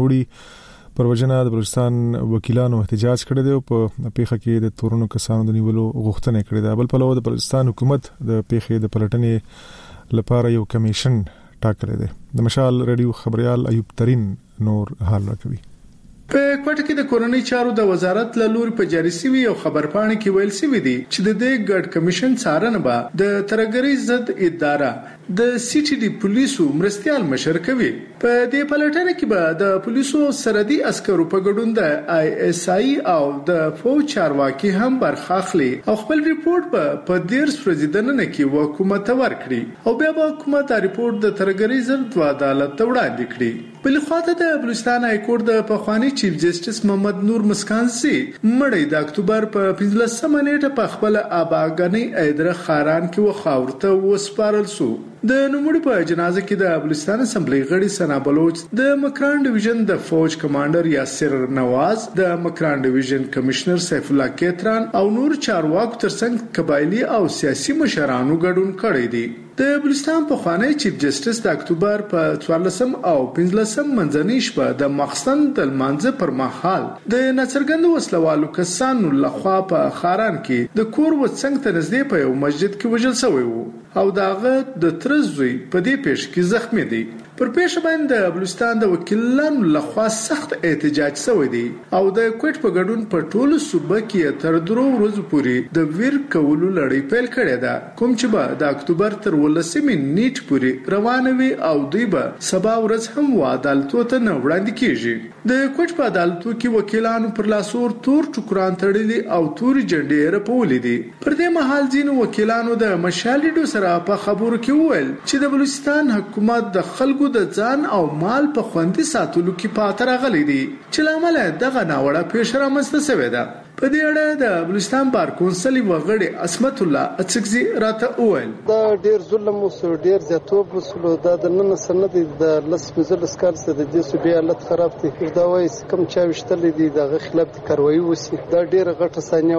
S1: نوموړي پر وجنه د بلوچستان وکیلانو احتجاج کړی دی او په پیښه کې د تورونو کسانو د نیولو غوښتنه کړې ده. بل په لور د بلوچستان حکومت د پیښې د پلټنې لپاره یو کمیشن ټاکلی دی. د مشال ریډیو خبريال ایوب ترين نور حال راکوي.
S16: په کوټه کې د کورنۍ چارو د وزارت له لوري په جاري سوي او خبرپاڼه کې ویل سوي دي چې د دې ګډ کمیشن څارنه به د ترهګرۍ ضد اداره د سی ټي ډي پولیسو مرستيال مشر کوي. په دې پلټنه کې به د پولیسو سرحدي عسکرو په ګډون د آی اس آی او د فوج چارواکي هم برخه اخلي او خپل ریپورت په 13 ورځې دننه کې حکومت ته ورکړي او بیا به حکومت دا ریپورت د ترهګرۍ ضد عدالت ته وړاندې کړي. بل خواته د بلوچستان های کورټ د پخوانی چیف جسټس محمد نور مسکانزی مړی د اکتوبر په 15مه نیټه په خپل اباګنی ایدره خاران کې وخاورته وسپارل سو. د نوموړي په جنازه کې د بلوچستان اسمبلی غړي سنا بلوچ، د مکران ډیویژن د فوج کمانډر یاسر نواز، د مکران ډیویژن کمشنر سیف الله کیتران او نور چارواکو ترڅنګ قبایلی او سیاسي مشرانو ګډون کړی دی. د بلوچستان پخوانی چیف جسټس د اکتوبر په 14 او 15 منځنۍ شپه د مخزن د لمانځه پر مهال د ناڅرګند وسلوالو کسانو لخوا په خاران کې د کور وڅنګ ته نږدې په یو مسجد کې وژل شوی وو او داغه د ترزوی په دې پیښه کې زخمی دي. پر پیښه باندې د بلوچستان د وکیلانو لخوا سخت احتجاج شوی دی او د کوټ په ګډون په ټولو صوبه کې تر 2 ورځې پورې د ویر کولو لړۍ پیل کړې ده، کوم چې به د اکتوبر تر 18 نیټ پورې روانه وي او دوی به سبا ورځ هم عدالتو ته نه وړاندې کیږي. د کوټ په عدالتو کې وکیلانو پر لاسور تور ټوکران تړلي او تور جنډې رپولې دي. پر دې مهال ځینو وکیلانو د مشالډو سره په خبرو کې وویل چې د بلوچستان حکومت د خلکو د ځان او مال په خوندي ساتلو کې پاتې راغلي دي چې لامل دغه ناوړه پیښه رامنځته شوې ده. په دې اړه د بلوچستان بار کونسل وغړي اسمت الله اڅکزي راته وویل
S17: دا ډیر ظلم او ډیر زیاتوب وسلو د نن سند د لسمزل سکار څخه د دې صوبې حالت خراب دي. دا وایي کوم چا وشتل دي دغه خلاف د کاروایی وسی دا ډیر غټه ثانیه ولا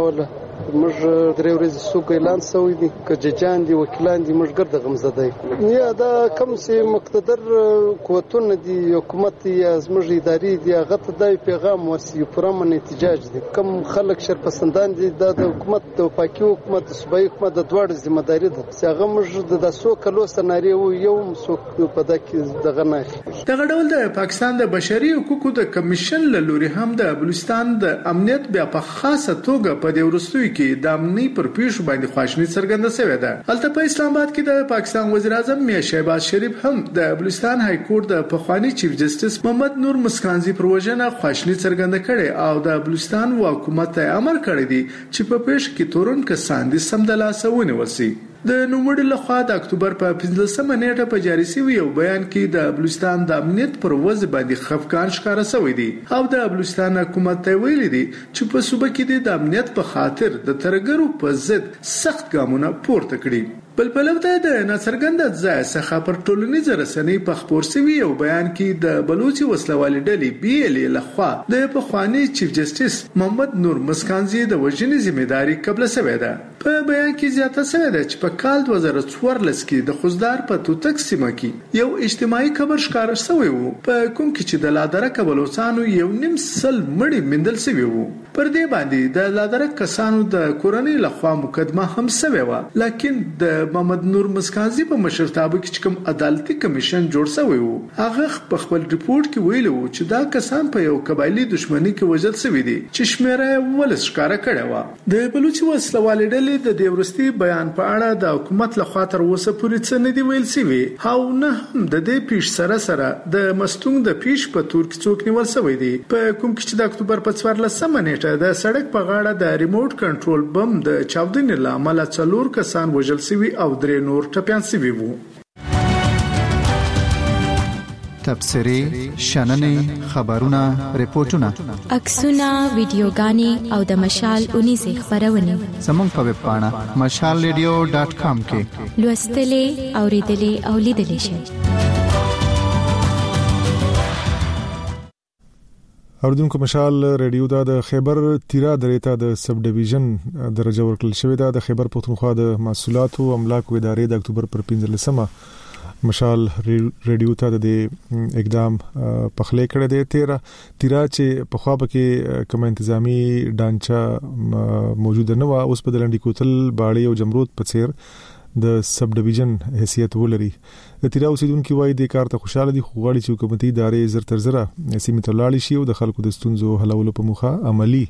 S17: موږ درې ورځې سوق اعلان شوی دی ک ججان دي وکیلان دي موږ ګرځه غمزده یا دا کم سي مقتدر قوتونه دي حکومت یا زموږ ادارې دي هغه ته د پیغام ورسي پرمن احتجاج دي کم خلک شرپسندان دي د حکومت د پاکي حکومت د صوبایي حکومت د دوړ ذمہ داری ده څنګه موږ د سو کلو سناریو یو سوق په دغه دغه نه
S16: دغه ډول د پاکستان د بشري حقوقو د کمیشن له لوري هم د بلوچستان د امنیت بیا په خاصه توګه په دې ورستوي کې د امني پر پیښو باندې خواشنی څرګنده شوې ده. البته په اسلام آباد کې د پاکستان وزیر اعظم میا شهباز شریف هم د بلوچستان های کورټ د پخوانی چیف جسټس محمد نور مسکانزي پر وژنه خواشنی څرګنده کړي او د بلوچستان حکومت ته امر کړی دی چې په پیښ کې تورن کسان دي سمدلاسه ونیول شي. د نوموړي لخوا د اکتوبر په 15مه نیټه په جاری شوی یو بیان کې د بلوچستان د امنیت پر وضع باندې خفقان ښکاره شوی دی او د بلوچستان حکومت ته ویلي دي چې په صوبه کې د امنیت په خاطر د ترګرو په ضد سخت ګامونه پورته کړي. بلبلو ته د ناڅرګند ځای څخه پر ټولنیز رسنۍ په خبر شوی یو بیان کې د بلوچي وسلوالي ډلې بي ال لخوا د پخوانی چیف جسټس محمد نور مسکانزي د وژنې ذمہداري قبل شوی ده. په بیان کې زیاته شوی ده چې په کال 2014 کې د خوزدار په توتک سیمه کې یو اجتماعي خبر ښکار شوی وو په کوم کې چې د لادرک بلوچستانو یو نیم سل مړي مندل شوی وو. پر دې باندې د لادرک کسانو د کورنۍ لخوا مقدمه هم شوی و لکن د محمد نور مسکانزي په مشرتابه کې کوم عدالتي کمیشن جوړ شوی وو هغه په خپل ریپورت کې ویلو چې دا کسان په یو قبایلی دښمنۍ کې وژل شوی دي چې شمیره ولس ښکارا کړي و. د بلوچي وسلوالي ډلې د دیورستي بیان په اړه د حکومت لخوا تر اوسه پورې څه نه دی ویل شوی او نه هم د دې پیښ سره د مستونګ د پیښ په تور کې څوک نیول شوی دی په کوم کې چې د اکتوبر په 14مه نیټه د سړک په غاړه د ریموټ کنټرول بم د چاودنې لامل 4 کسان وژل شوی او 3 نور ټپيان شوي وو.
S13: تبصري شننې خبرونه ریپورتونه
S18: عکسونه ویډیوګانې او د مشال 19 خبرونه
S13: زموږ په ویب پاڼه mashalradio.com کې
S18: لوستلې اوریدلې او لیدلې شئ.
S1: اوردونکو مشال ریډیو د خیبر تیرا درېتا د سب ډیویژن درجه ورکړل شوې ده. د خیبر پختونخوا د محصولاتو املاک ادارې د اکتوبر پر 15مه مشال ریډیو ته د اقدام پخلې کړې ده. تیرا چې په خوا کې کوم انتظامی ډانچا موجود نه و اوس په دلنډي کوتل باړې او جمرود په څیر د سب ډیویژن حیثیت ولري. د تیرا اوسیدونکو وایي د کار ته خوشاله دي خو غواړي چې حکومتي ادارې زر تر زره سیمه ته لاړ شي او د خلکو د ستونزو حلولو په موخه عملی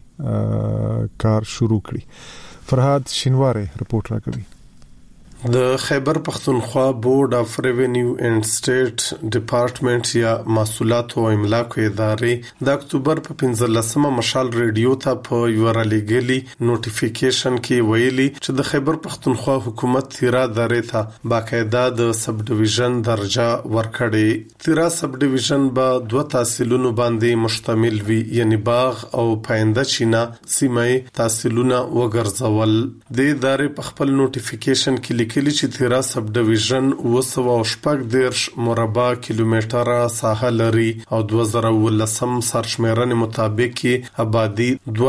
S1: کار شروع کړي. فرهاد شینواره رپورت راکوي.
S19: د خیبر پختونخوا بورډ اف ریوینیو اینڈ سټیټ ډپارټمنټ یا محصولات او املاک ادارې د اکتوبر په 15مه مشال ریډیو ته په یو رالېګلی نوټیفیکیشن کې ویلي چې د خیبر پختونخوا حکومت تیرا درې ته باقاعده د سب ډیویژن درجه ورکړي. تیرا سب ډیویژن به 2 تحصیلونو باندې مشتمل وي یعنی باغ او پاینده چینا سیمه تحصیلونه وګرځول. د ادارې په خپل نوټیفیکیشن کې کلی چې تیرا سب ډیویژن 214 مربع کیلومتره ساحه لري او 2019 سرشمیرنې مطابق کې آبادی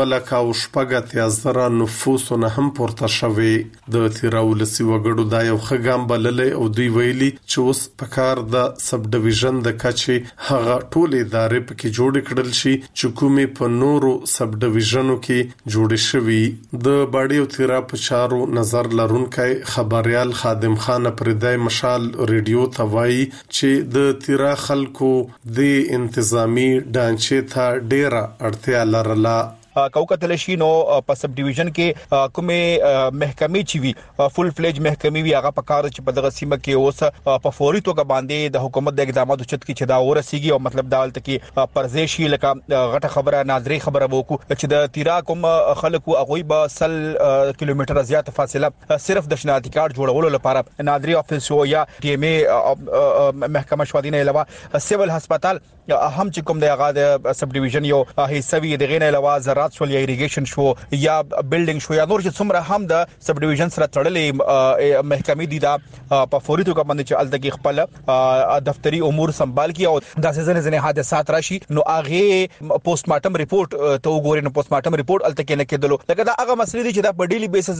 S19: 2,18,000 نفوس نه هم پورته شوی. د تیرا ولسی وګړو دا یو خګام بللې او دوی ویلي چې اوس په کار د سب ډیویژن د کچې هغه ټول ادارې پکې جوړ کړل شي چې کومې په نورو سب ډیویژنو کې جوړ شوي. د باډي او تیرا په چارو نظر لرونکي خبريال خادم خان پردای مشال ریډیو ته وایي چې د تیرا خلکو د انتظامی ډانچې ته ډیره اړتیا لرله.
S3: کوکتل شي نو په سب ډیویژن کې کومه محکمې چې وی فل فلیج محکمې وی هغه په کار چې په دغه سیمه کې اوس په فوري توګه باندې د حکومت د اقداماتو چت کې چې دا ورسیږي او مطلب دا ولته کې پرځېشي لکه غټه خبره ناظری خبره وکړو چې د تیرا کوم خلکو هغه به 100 کیلومتره زیات فاصله صرف د شناختی کارت جوړولو لپاره ناظری افیس یا ټي ام ای محکمه شوادینه علاوه سیول هسپتال هم چې کوم د هغه د سب ډیویژن یو حصہ وی دغه نه علاوه زراعت شو یا ایریګیشن شو یا بلډینګ شو یا نور چې څومره هم د سب ډیویژن سره تړلې محکمې دي دا په فوري توګه باندې چې الته خپل دفتری امور سنبال کی او د ځینې حادثات راشي نو هغه پوسټ مارټم ریپورت ته وګورئ. نو پوسټ مارټم ریپورت الته کې نه کېدلو لکه دا هغه مسلې دي چې دا په ډیلی بیسس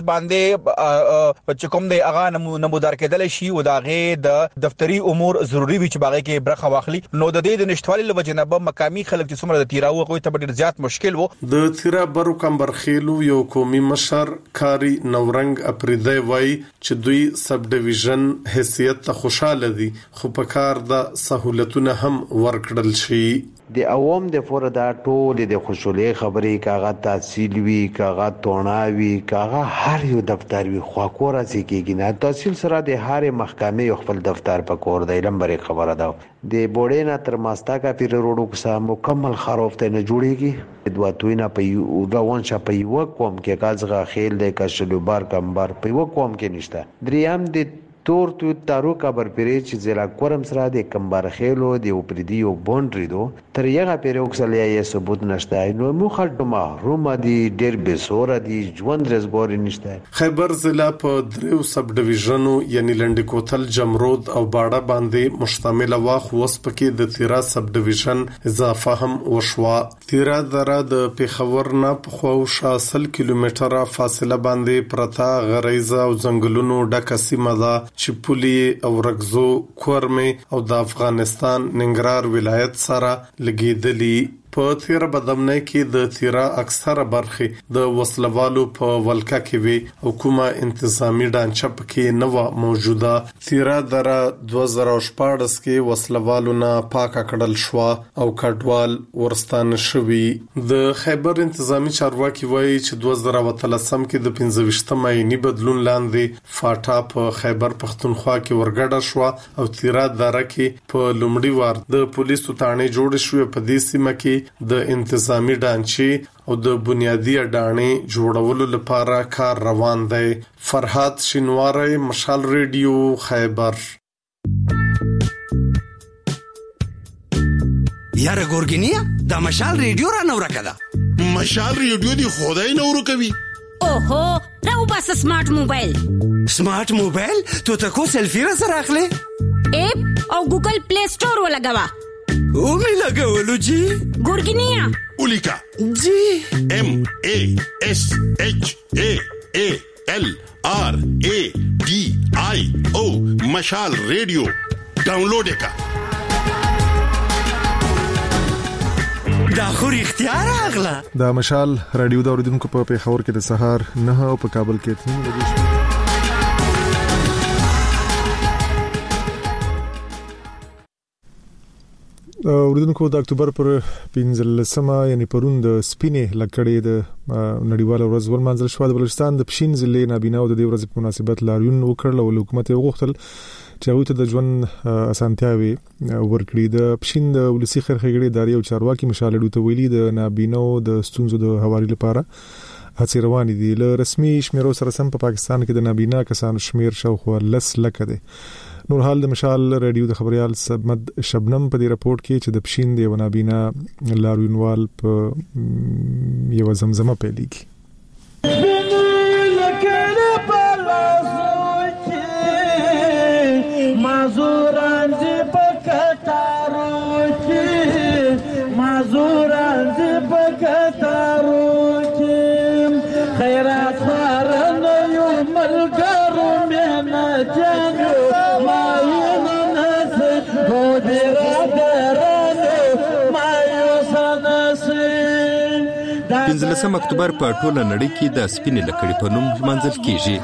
S3: باندې چې کوم دی هغه نمودار کېدل شي او دا هغه د دفتری امور ضروری وي چې باغې کې برخه واخلي. نو د دې د نشټوالي لوجه نه به مقامي خلک چې څومره د تیراو کوي ته ډیر زیات مشکل وو.
S19: د تیرا برو کمبرخیلو یو قومي مشر کاری نورنګ اپریدی وای چې دوی سب ډیویژن حیثیت ته خوشاله دي خو په کار د سہولتونه هم ورکړل شي.
S20: د عوام د فور دا ټول د خوشولې خبرې کاغه تحصیل وی کاغه توناوي کاغه هر یو دفتر وی خو کور اسی کېږي نه تحصیل سره د هر محکمې یو خپل دفتر په کور دی لمبرې خبره ده د بوډې نه تر ماستا کا پیر روډو سره مکمل خروف ته نه جوړيږي دوه توینه په یو روان شه په یو قوم کې کازغه خیل د کشلو بار کمبر په یو قوم کې نشته. دریم د تور تو تارو کبر پرې چې زلا کورم سره د کمبر خېلو دی او پردي یو بونډري دو تر یغه پرې وکسلیا یې ثبوت نشته نو مو خلټو محروم دي ډېر به سور دي ژوند رزګور نشته.
S19: خیبر ضلع په دریو سب ډیویژنو یعنی لنډ کوتل جمرود او باړه باندې مشتمل واخ وس پکې د تیرا سب ډیویژن اضافه هم وشوا. تیرا دره د پیښور نه په خو 60 کیلومتره فاصله باندې پرتا غریزه او ځنګلونو ډکه سیمه ده چې پولی او رګزو کورمه او د افغانستان ننګرهار ولایت سره لګیدلی. په تیر بدمنه کې د تیرا اکثره برخه د وسلوالو په ولکه کې وي او کومه انتظامی ډانچه پکې نه و موجوده. تیرا دره 2014 کې وسلوالو نه پاک کړل شو او کډوال ورستان شوی. د خیبر انتظامی چارواکي وایي چې 2013 کې د 15 مې بدلون لاندې فاټا په خیبر پختونخوا کې ورګډه شو او تیرا دره کې په لومړي وار د پولیسو تانه جوړ شو. په دې سیمه کې د انتظامی ډانچې او د بنیادی اډانې جوړولو لپاره کار روان دی. فرحات شینواری، مشال ریډیو، خیبر.
S21: یاره ګورګینیا دا مشال ریډیو را نو راکده.
S22: مشال ریډیو دی خدای نو ورکوي.
S23: اوهو راو بس سمارټ موبایل.
S21: سمارټ موبایل تو تکو سیلفی را سره اخلي
S23: اپ او ګوګل پلی سٹور ولګوا
S21: او می لګولو جی
S23: ګورګینیا
S22: اولیکا
S21: جی
S22: MASHALRADIO مشال ریډیو ډاونلوډ کا.
S21: دا خو اختیار اغلا
S1: دا مشال رادیو د اوریدونکو په پیښور کې د سهار 9 او په کابل کې 3 بجې. اوریدونکو د اکتوبر پر 15مه یعنی پرون د سپینې لکړې د نړیواله ورځ ولمانځل شو. د بلوچستان د پښین ضلع نابینا او د دې ورځې په مناسبت لاریون وکړل او حکومت یې وغوښتل چې هغه ته د ژوند اسانتیاوي ورکړي. د پښین د ولسی خرخېګړې ادارې او چارواکي مشالډو ته ویلي د نابینا او د ستونزو د حوالې لپاره هڅې روانې دي. له رسمي شمیرو سره سم په پاکستان کې د نابینا کسانو شمیر شاوخوا 10 لک دی. نور حال د مشال رادیو د خبريال سمد شبنم په دې راپورټ کې چې د پښین دی ونابینا لاروینوال په یو زمزمه پیلېږي.
S24: مازوران دې پکټارو کې مازوران دې پکټارو کې خیرات خارن یو ملګرو مېنا جانو
S25: پنځلسم اکتوبر په ټوله نړۍ کې د سپینې لکړې په نوم لمانځل کیږي.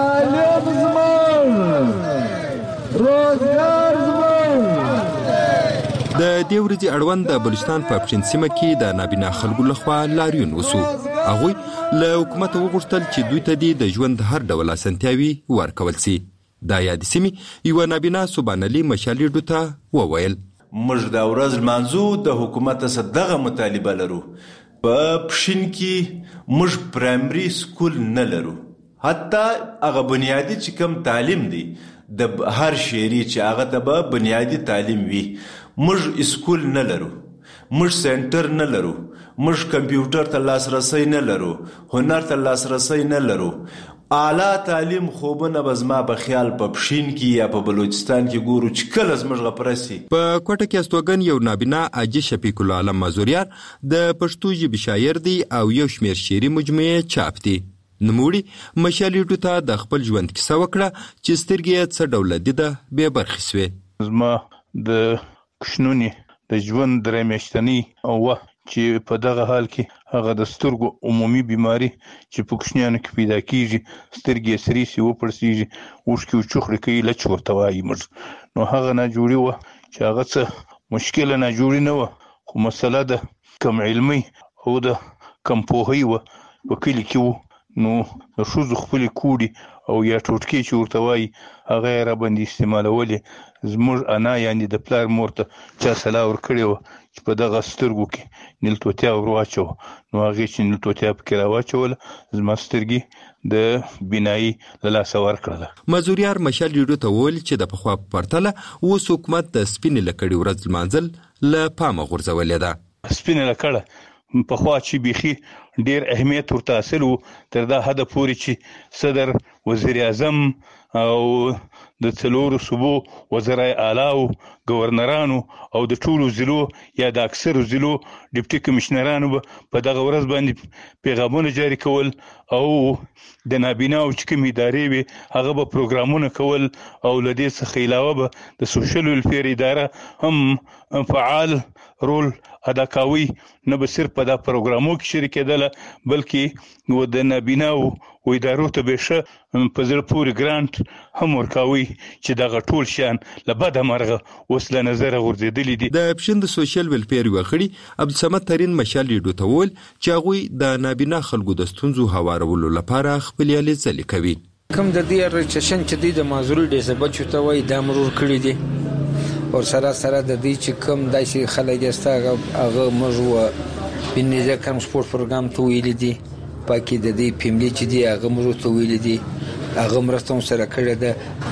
S25: د دې ورځې اړوند د بلوچستان په پښین سیمه کې د نابینا خلکو لخوا لاریون وسو. هغوی له حکومت وغوښتل چې دوی ته د ژوند هر ډول اسانتیاوي ورکول شي. دا یاد سیمې یو نابینا سبحان الله مشالډو ته وویل
S26: موږ د ورځ لمانځو د حکومت څخه دغه مطالبه لرو. په پښین کې موږ پرایمري سکول نه لرو. حتی هغه بنیادی چې کوم تعلیم دی د هر شهري چې هغه ته به بنیادی تعلیم وي. موږ سکول نه لرو، موږ سنټر نه لرو، موږ کمپیوټر ته لاسرسي نه لرو، هنر ته لاسرسي نه لرو. اعلی تعلیم خوبونه به زما په خیال په پښین کې یا په بلوچستان کې ګورو چې کله زموږ غپرسي.
S25: په کوټه کې استوګن یو نابینا اجي شفیق العالم مازوریار د پښتو ژبې شاعر دی او یو شمېر شعري مجموعې چاپ دي. نوموړي مشال ریډیو ته د خپل ژوند کیسه وکړه چې سترګې یې څه ډول لیده بې برخې سوې.
S4: زما د کوشنونې د ژوند درې میاشتنۍ وه چې په دغه حال کې هغه د سترګو عمومي بیماری چې په کوشنیانو کې پیدا کیږي، سترګې یې سرې سي وپړسېږي، اوښکې وچوخړې کوي، لچ ورته وایي موږ. نو هغه ناجوړي وه چې هغه څه مشکله ناجوړي نه وه، خو مسله د کم علمۍ او د کم پوهۍ وه. په کلي کې وو، نو د ښځو خپلې کوډې او یا ټوټکې چې ورته وایي هغه یې راباندې استعمالولې. زموږ انا یعنې د پلار مور ته چا سلا ورکړې وه چې په دغه سترګو کې نیل توتیا ور واچوه. نو هغې چې نیل توتیا پکې راواچوله، زما سترګې د بینایي له لاسه ورکړله.
S25: مازوریار مشال ریډیو ته وویل چې د پخوا په پرتله اوس حکومت د سپینې لکړې ورځ لمانځل له پامه غورځولې ده.
S4: سپینه لکړه پخوا چې بیخي ډیر اهمیت ورته حاصل و، تر دا حده پورې چې صدر، وزیر اعظم او د څلورو صوبو وزرای اعلی او گورنرانو او د ټولو ضلعو یا د اکثرو ضلعو ډیپټي کمشنرانو په دغه ورځ باندې پیغامونه جاری کول او د نابیناو چې کومې ادارې وي هغه به پروګرامونه کول. او له دې څخه علاوه به د سوشل ویلفیر اداره هم فعال رول ادا کوي، نه به صرف په دا پروګرامو کې شریکېدله بلکې د نابیناو و ادارو ته به ښه په زړه پورې ګرانټ هم ورکوي چې دغه ټول شیان له بده مرغه اوس له نظره غورځېدلي دي.
S25: د پښین د سوشل ویلفیر یوه غړي عبدالصمد ترین مشال ریډیو ته وویل چې هغوی د نابینا خلکو د ستونزو هوارولو لپاره خپلې هلې ځلې کوي.
S5: کوم د دې رجسټریشن چې دوی د معذوري ډیسبل ته وایي دا مرور کړي دي، او سره د دې چې کوم داسې خلک یسته هغه موږ و بینیزه کم سپورت پروګرام ته ویلي دي، پاکې د دې فیملی چې دی هغه موږ ته ویلي دي، هغه مرسته هم سره کړې ده.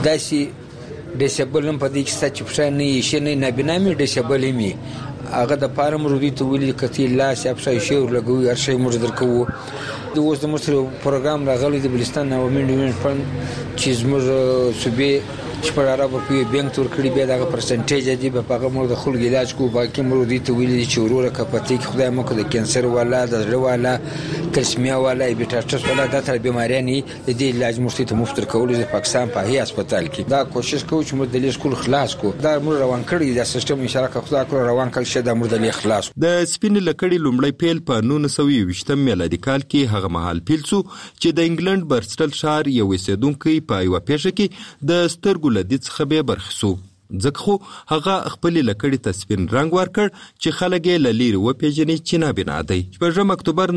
S5: داسې ډیسبل هم په دې کې ستا چې پښه نه یې شي نه نابینا مې ډیسبل مې هغه د پاره موږ دوی ته ویلي کتې لاس یا پښه شی ورلګوي هر شی موږ درکوو. د اوس د مصر پروګرام راغلی د بلوچستان عوامي ډیولپمنټ فند چې زموږ صوبې چې په عرب ورکوي بینک تور کړي بیا دغه پرسنټیج دی په هغه موږ د خلکو علاج کوو. باقي موږ دوی ته ویلي چې وروره کپتې کې خدای مکو د کینسر والا، د زړه والا، تلسمیا والا، هیپاټایټس والا دا تر بیماریانې د دې علاج مفت ته مفت ورکول د پاکستان په هي هسپتال کې. دا کوشش کوو چې موږ د لیس کول خلاص کو، دا موږ روان کړی دا سیستم ان شاء الله که خدای کړو روان کړي شه دا موږ د لیس خلاص.
S25: د سپینې لکړې لومړی پیل په 1920 میلادي کال کې هغه مهال پیل شو چې د انګلند برسټل ښار یو اوسیدونکی په یو پیښه کې د سترګو له دید څخه به برخصو، ځکه خو هغه خپل لکړې ته سپین رنگ ورکړ چې خلک یې له لرې وپېژني چې نابینا دی. 8 اکتوبر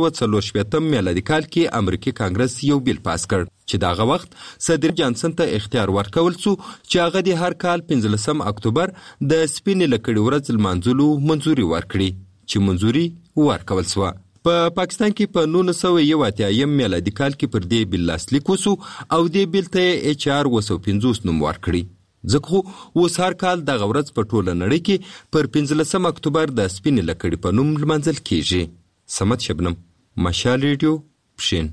S25: 1940 میلادي کال کې امریکایي کانګرس یو بیل پاس کړ چې دغه وخت صدر جانسن ته اختیار ورکول شو چې هغه د هر کال 15 اکتوبر د سپینې لکړې ورځ لمانځلو منځوري ورکړي، چې منځوري ورکول شو. په پاکستان کې په 1981 میلادي کال کې پر دې بیل لاسلیک وشو او دې بیل ته HR 250 نوم ورکړي، ځکه اوس هر کال دغه ورځ په ټوله نړۍ کې پر 15 اکتوبر د سپینې لکړې په نوم لمانځل کیږي. صمد شبنم، مشال ریډیو، پښین.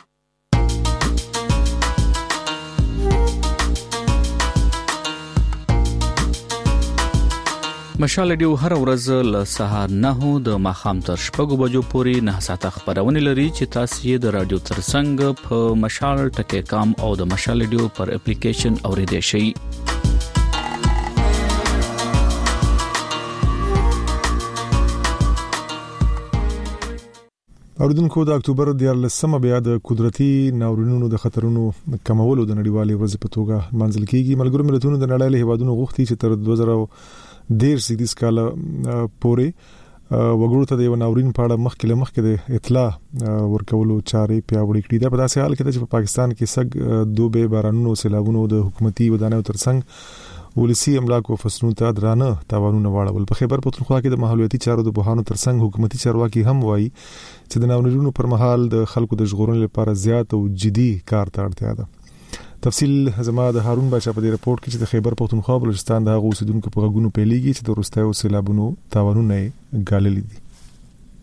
S11: مشال ریډیو هر ورځ له سهار 9 د ماښام تر 6 بجو پورې 9 ساعته خبرونه لري چې تاسو یې د رادیو ترڅنګ په مشال ټکی کام او د مشال ریډیو پر اپلیکیشن اوریدئ شئ.
S1: اوریدونکو د اکتوبر د 14مه بیا د قدرتي ناورینونو د خطرونو کمولو د نړیوالې ورځ په توګه منځل کیږي. ملګرو ملتونو د نړۍ له هیوادونو غوښتي چې تر 2013 کال پورې وګړو ته د یو ناورین په اړه مخکې د اطلاع ورکولو چارې پیاوړې کړې ده. په داسې حال کې چې په پاکستان کې سګ دوبه بارانونو سیلابونو د حکومتي ودانیو ترڅنګ ولسی املاک او فصلونو ته درانه تاوانونه واړول. په خیبر پختونخوا کې د ماحولیاتي چارو د بحانو ترڅنګ حکومتي چارواکي هم وایي چې د ناورینونو پر مهال د خلکو د ژغورنې لپاره زیات او جدي کار ته اړتیا ده. تفصیل زما د هارون بچا په دې رپورت کې چې د خیبر پختونخوا بلوچستان د هغو اوسیدونکو په غوونو پیلېږي چې د وروستیو سیلابونو تاوانونه ګاللي دي.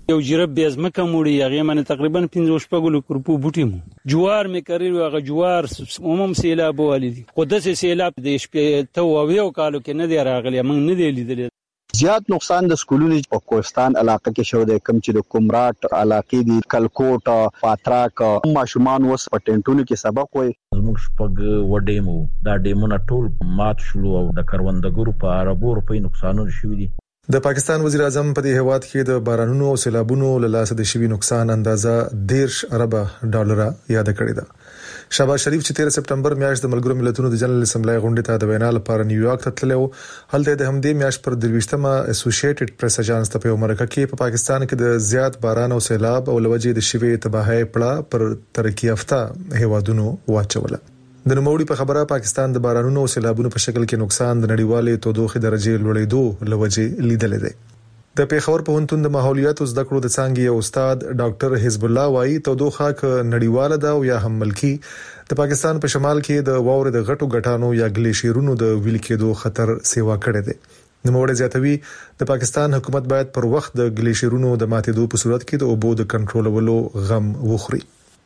S6: یو جرب به ازمکه موړي هغه من تقریبا 15 شپږ کورپو بوټي مو جوار مې کړی هغه جوار عموم سیلاب والدي خو دسه سیلاب د شپې ته ویو کالو کې نه دی راغلی موږ نه دی لیدل.
S7: زیات نقصان د سکولونو په کوهستان علاقه کې شو د کم چې د کومراټ علاقې دی کلکوټ پاتراک ماشومان وس په ټینټونو کې سبق وای.
S8: زموږ شپږ وډیمو دا ډیمونه ټول مات شول او د کروندګرو په اربو روپۍ نقصانونه شوي دي.
S1: د پاکستان وزیر اعظم په دې هواد کې د بارانونو او سیلابونو له لاسه د شوي نقصان اندازه 10 ارب ډالر یاد کړی ده. شهباز شریف چې 13 سپټمبر میاشت د ملګرو ملتونو د جنرال اسمبلی غونډې ته د وینا لپاره نیویارک ته تللی و. هلته د همدې میاشت پر 23مه اسوسییټډ پریس اژانس ته په مرکه کې په پاکستان کې د زیات باران او سیلاب او لوجې د شوي تباہي پړه پر ترقی یافته هیوادونو واچوله. د نوموړي په خبره پاکستان د بارانونو او سیلابونو په شکل کې نقصان د نړیوالې تودوخې درجه لوړېدو لوجې لیدل دي. د پیښور پوهنتون د ماحولیات او زده کړو د څانګې استاد ډاکټر حزب الله وايي تودوخه ک نړیواله ده او یا هم ملکی د پاکستان په شمال کې د واورې د غټو غټانو یا ګلیشیرونو د ویل کېدو خطر سیوا کړی دی. نوموړي زیاتوي د پاکستان حکومت باید پر وخت د ګلیشیرونو د ماتېدو په صورت کې د اوبو د کنټرولولو غم وخوري.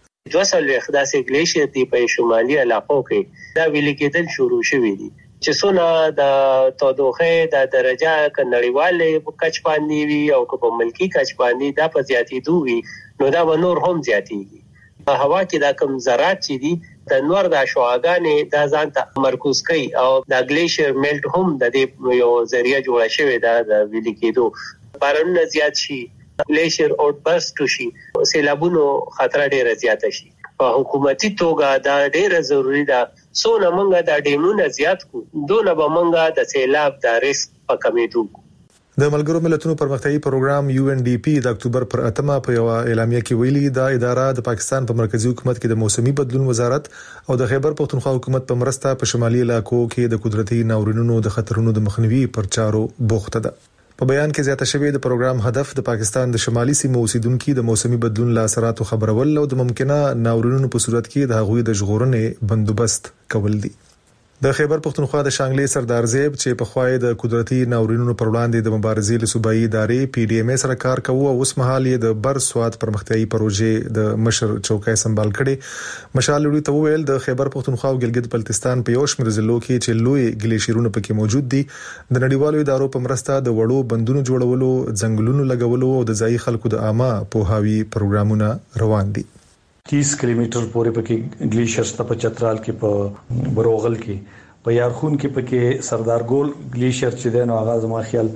S9: دوسل اخداسې ګلیشیر دی په شمالي علاقو کې دا ویل کېدل شروع شوی دي چې څونه د تودوخه د درجه ک نړیواله کچ باندې وي او په ملکی کچ باندې دا په زیاتېدو وي نو دا به نور هم زیاتېږي. په هوا کې دا کم ذرات چې دي د نور د شواګانې د ځان ته مرکوز کوي او د ګلیشیر میلټ هم د دې یو ذریعہ جوړ شوی دا د ویل کېدو بارانونه زیات شي ګلیشیر اوټ برست شي سیلابونو خطر ډیر زیات شي. په حکومتي توګه دا ډیره ضروری ده څونه مونږه د ډیمونو زیات کو دونه به مونږه د سیلاب د ریسک په کمیدو.
S1: د ملګرو ملتونو پرمختیایي پروګرام UNDP د اکتوبر پر 8مه په یو اعلامیه کې ویلي دا اداره د پاکستان په مرکزی حکومت کې د موسمي بدلون وزارت او د خیبر پختونخوا حکومت په مرسته په شمالي علاقو کې د قدرتي ناورینونو د خطرونو د مخنیوي پر چارو بوخته ده. په بیان کې زیاته شوی د پروګرام هدف د پاکستان د شمالي سیمو اوسیدونکو د موسمي بدلون له اثراتو خبرول او د ممکنه ناورینونو په صورت کې د هغوی د ژغورنې بندوبست کول دي. د خیبر پختونخوا د شانګلې سردار زیب چې په خوای د قدرتي ناورینونو پر وړاندې د مبارزې له صوبایي ادارې PDMA سره کار کوي او اوس مهال یې د بر سواد پرمختیایي پروژې د مشر چوکۍ سمبال کړي. مشال لوري ته ویل د خیبر پختونخوا او ګلګت بلتستان په یو شمېر ضلعو کې چې لوی ګلیشیرونه پکې موجود دي د نړیوالو ادارو په مرسته د وړو بندونو جوړولو ځنګلونو لګولو او د ځایي خلکو د عامه پوهاوی پروګرامونه روان دي.
S10: 30 کیلومتر پورې پکې ګلیشیرز ته په چترال کې په بروغل کې په یارخون کې پکې سردار ګول ګلیشیر چې د نو آغاز ما خیال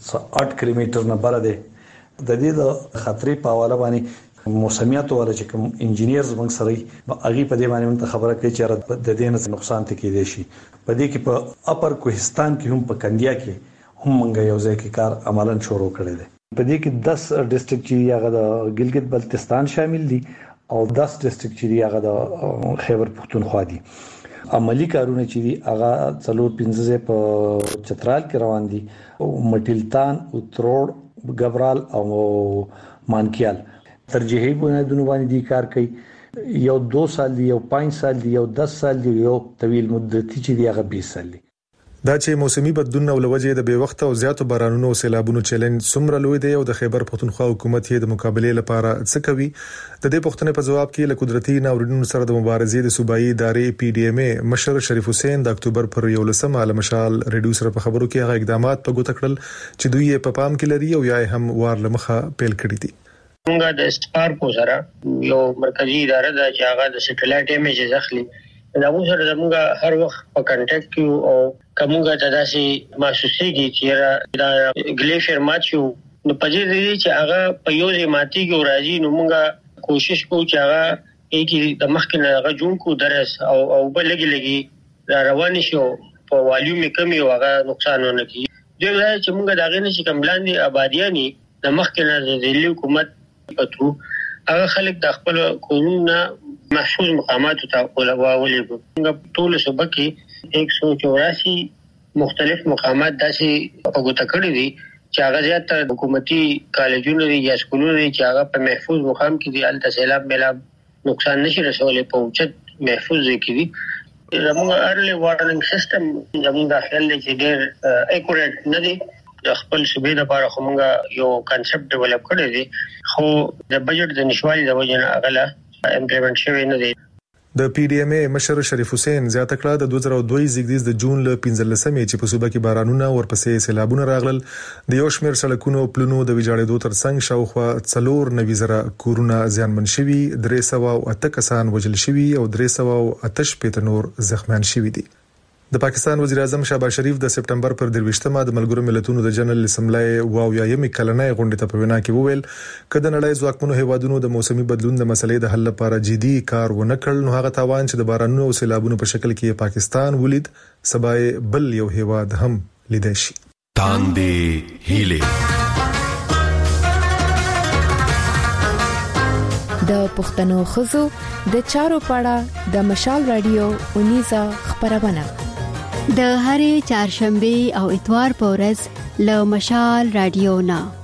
S10: 8 کیلومتر نه بره ده. د دې د خطرې په حواله باندې موسمیات ولا چې کوم انجینیرز موږ سره اغي په دې باندې موږ خبره کوي چې د دې نه نقصان ته کېدې شي. په دې کې په اپر کوهستان کې هم په کندیا کې هم موږ یو ځای کې کار عملاً شروع کړی دی. په دې کې 10 ډیسټریکټ چې هغه د ګلګت بلتستان شامل دي او 10 ډیسټریکټ چې هغه د خیبر پختونخوا دي. عملی کارونه چې دي هغه څلور 15 په چترال کې روان دي او مټیلتان او تروړ ګبرال او مانکیال ترجیحي بنیادونو باندې دي کار کوي. یو 2 سال دی یو 5 سال دی یو 10 سال دی یو طویل مدتي چې دی هغه 20 سال دی.
S1: دا چې موسمي بدلون او لوجې د به وخت او زیاتو بارانونو او سیلابونو چیلنج څومره لوی دی او د خیبر پختونخوا حکومت یې د مقابله لپاره څه کوي د دې پوښتنې په جواب کې له قدرتي ناورینونو سره د مبارزې د صوبایي ادارې PDMA مشر شریف حسین د اکتوبر پر 11 علي مشال ریډیو سره په خبرو کې هغه اقدامات په ګوته کړل چې دوی په پام کې لري او یا هم وار لمخه پیل کړی دي.
S9: موږ د سپارکو سره یو مرکزی اداره ده چې هغه د سټلایټ ایمیجز اخلي دا موږ سره موږ هر وخت په کانټیکټ کې او کومه تداسي محسوسيږي چې دا ګلیشیر ماچو نو پدې دي چې هغه په یو ځای ماتي کې راځي نو موږ کوشش کوو چې هغه یې د مخکنه هغه جون کو درس او بلګي روان شي په والیوم کمی او هغه نقصان نه کوي. دوی وایي چې موږ دا غنه چې کملاندې آبادیانی د مخکنه د ځلی حکومت پتو هغه خلک د خپل کورونه محفوظ مقامات ته ولولې موږ ټول صوبه کې 184 مختلف مقامات داسې په ګوته کړی دي چې هغه زیاتره حکومتي کالجونه دي یا سکولونه دي چې هغه په محفوظ مقام کې دي الته سیلاب ملاب نقصان نشي رسولې په اوچت محفوظ کې دي. زموږ ارلی وارننګ سیستم زموږ داخل دی چې ډېر اکورټ نه دی د خپل صوبې لپاره کومه یو کانسپټ ډیولپ کړی دی خو د بجټ د نشوالي د وجه نه اغله امپلیمنٹ شوی نه دی.
S1: د پی ډی ایم ای مشر شریف حسین زیاته کړه د 2002 زیږدیز د جون ل 15مې چې په صوبه کې بارانونه ورپسې سیلابونه راغلل د یو شمېر سړکونو پلونو د ویجاړېدو ترڅنګ شاوخوا 490 کورونه زیانمن شوي 308 کسان وژل شوي او 308 نور زخمیان شوي دي. د پاکستان وزیر اعظم شهباز شریف د سپټمبر پر 23مه د ملګرو ملتونو د جنرال اسمبلی واویایم کلنۍ غونډه ته په وینا کې وویل کله نړۍ ځواکمنو هیوادونو د موسمي بدلون د مسلې د حل لپاره جدي کار ونه کړ نو هغه تاوان چې د بارانونو او سیلابونو په شکل کې پاکستان ولید سبای بل یو هیواد هم لیدای شي.
S22: تاندې هیله
S18: د پښتنو خزو د چارو پاړه د مشال رادیو 19 خبرونه
S2: د هرې چهارشنبه او اتوار په ورځ له مشال رادیو نه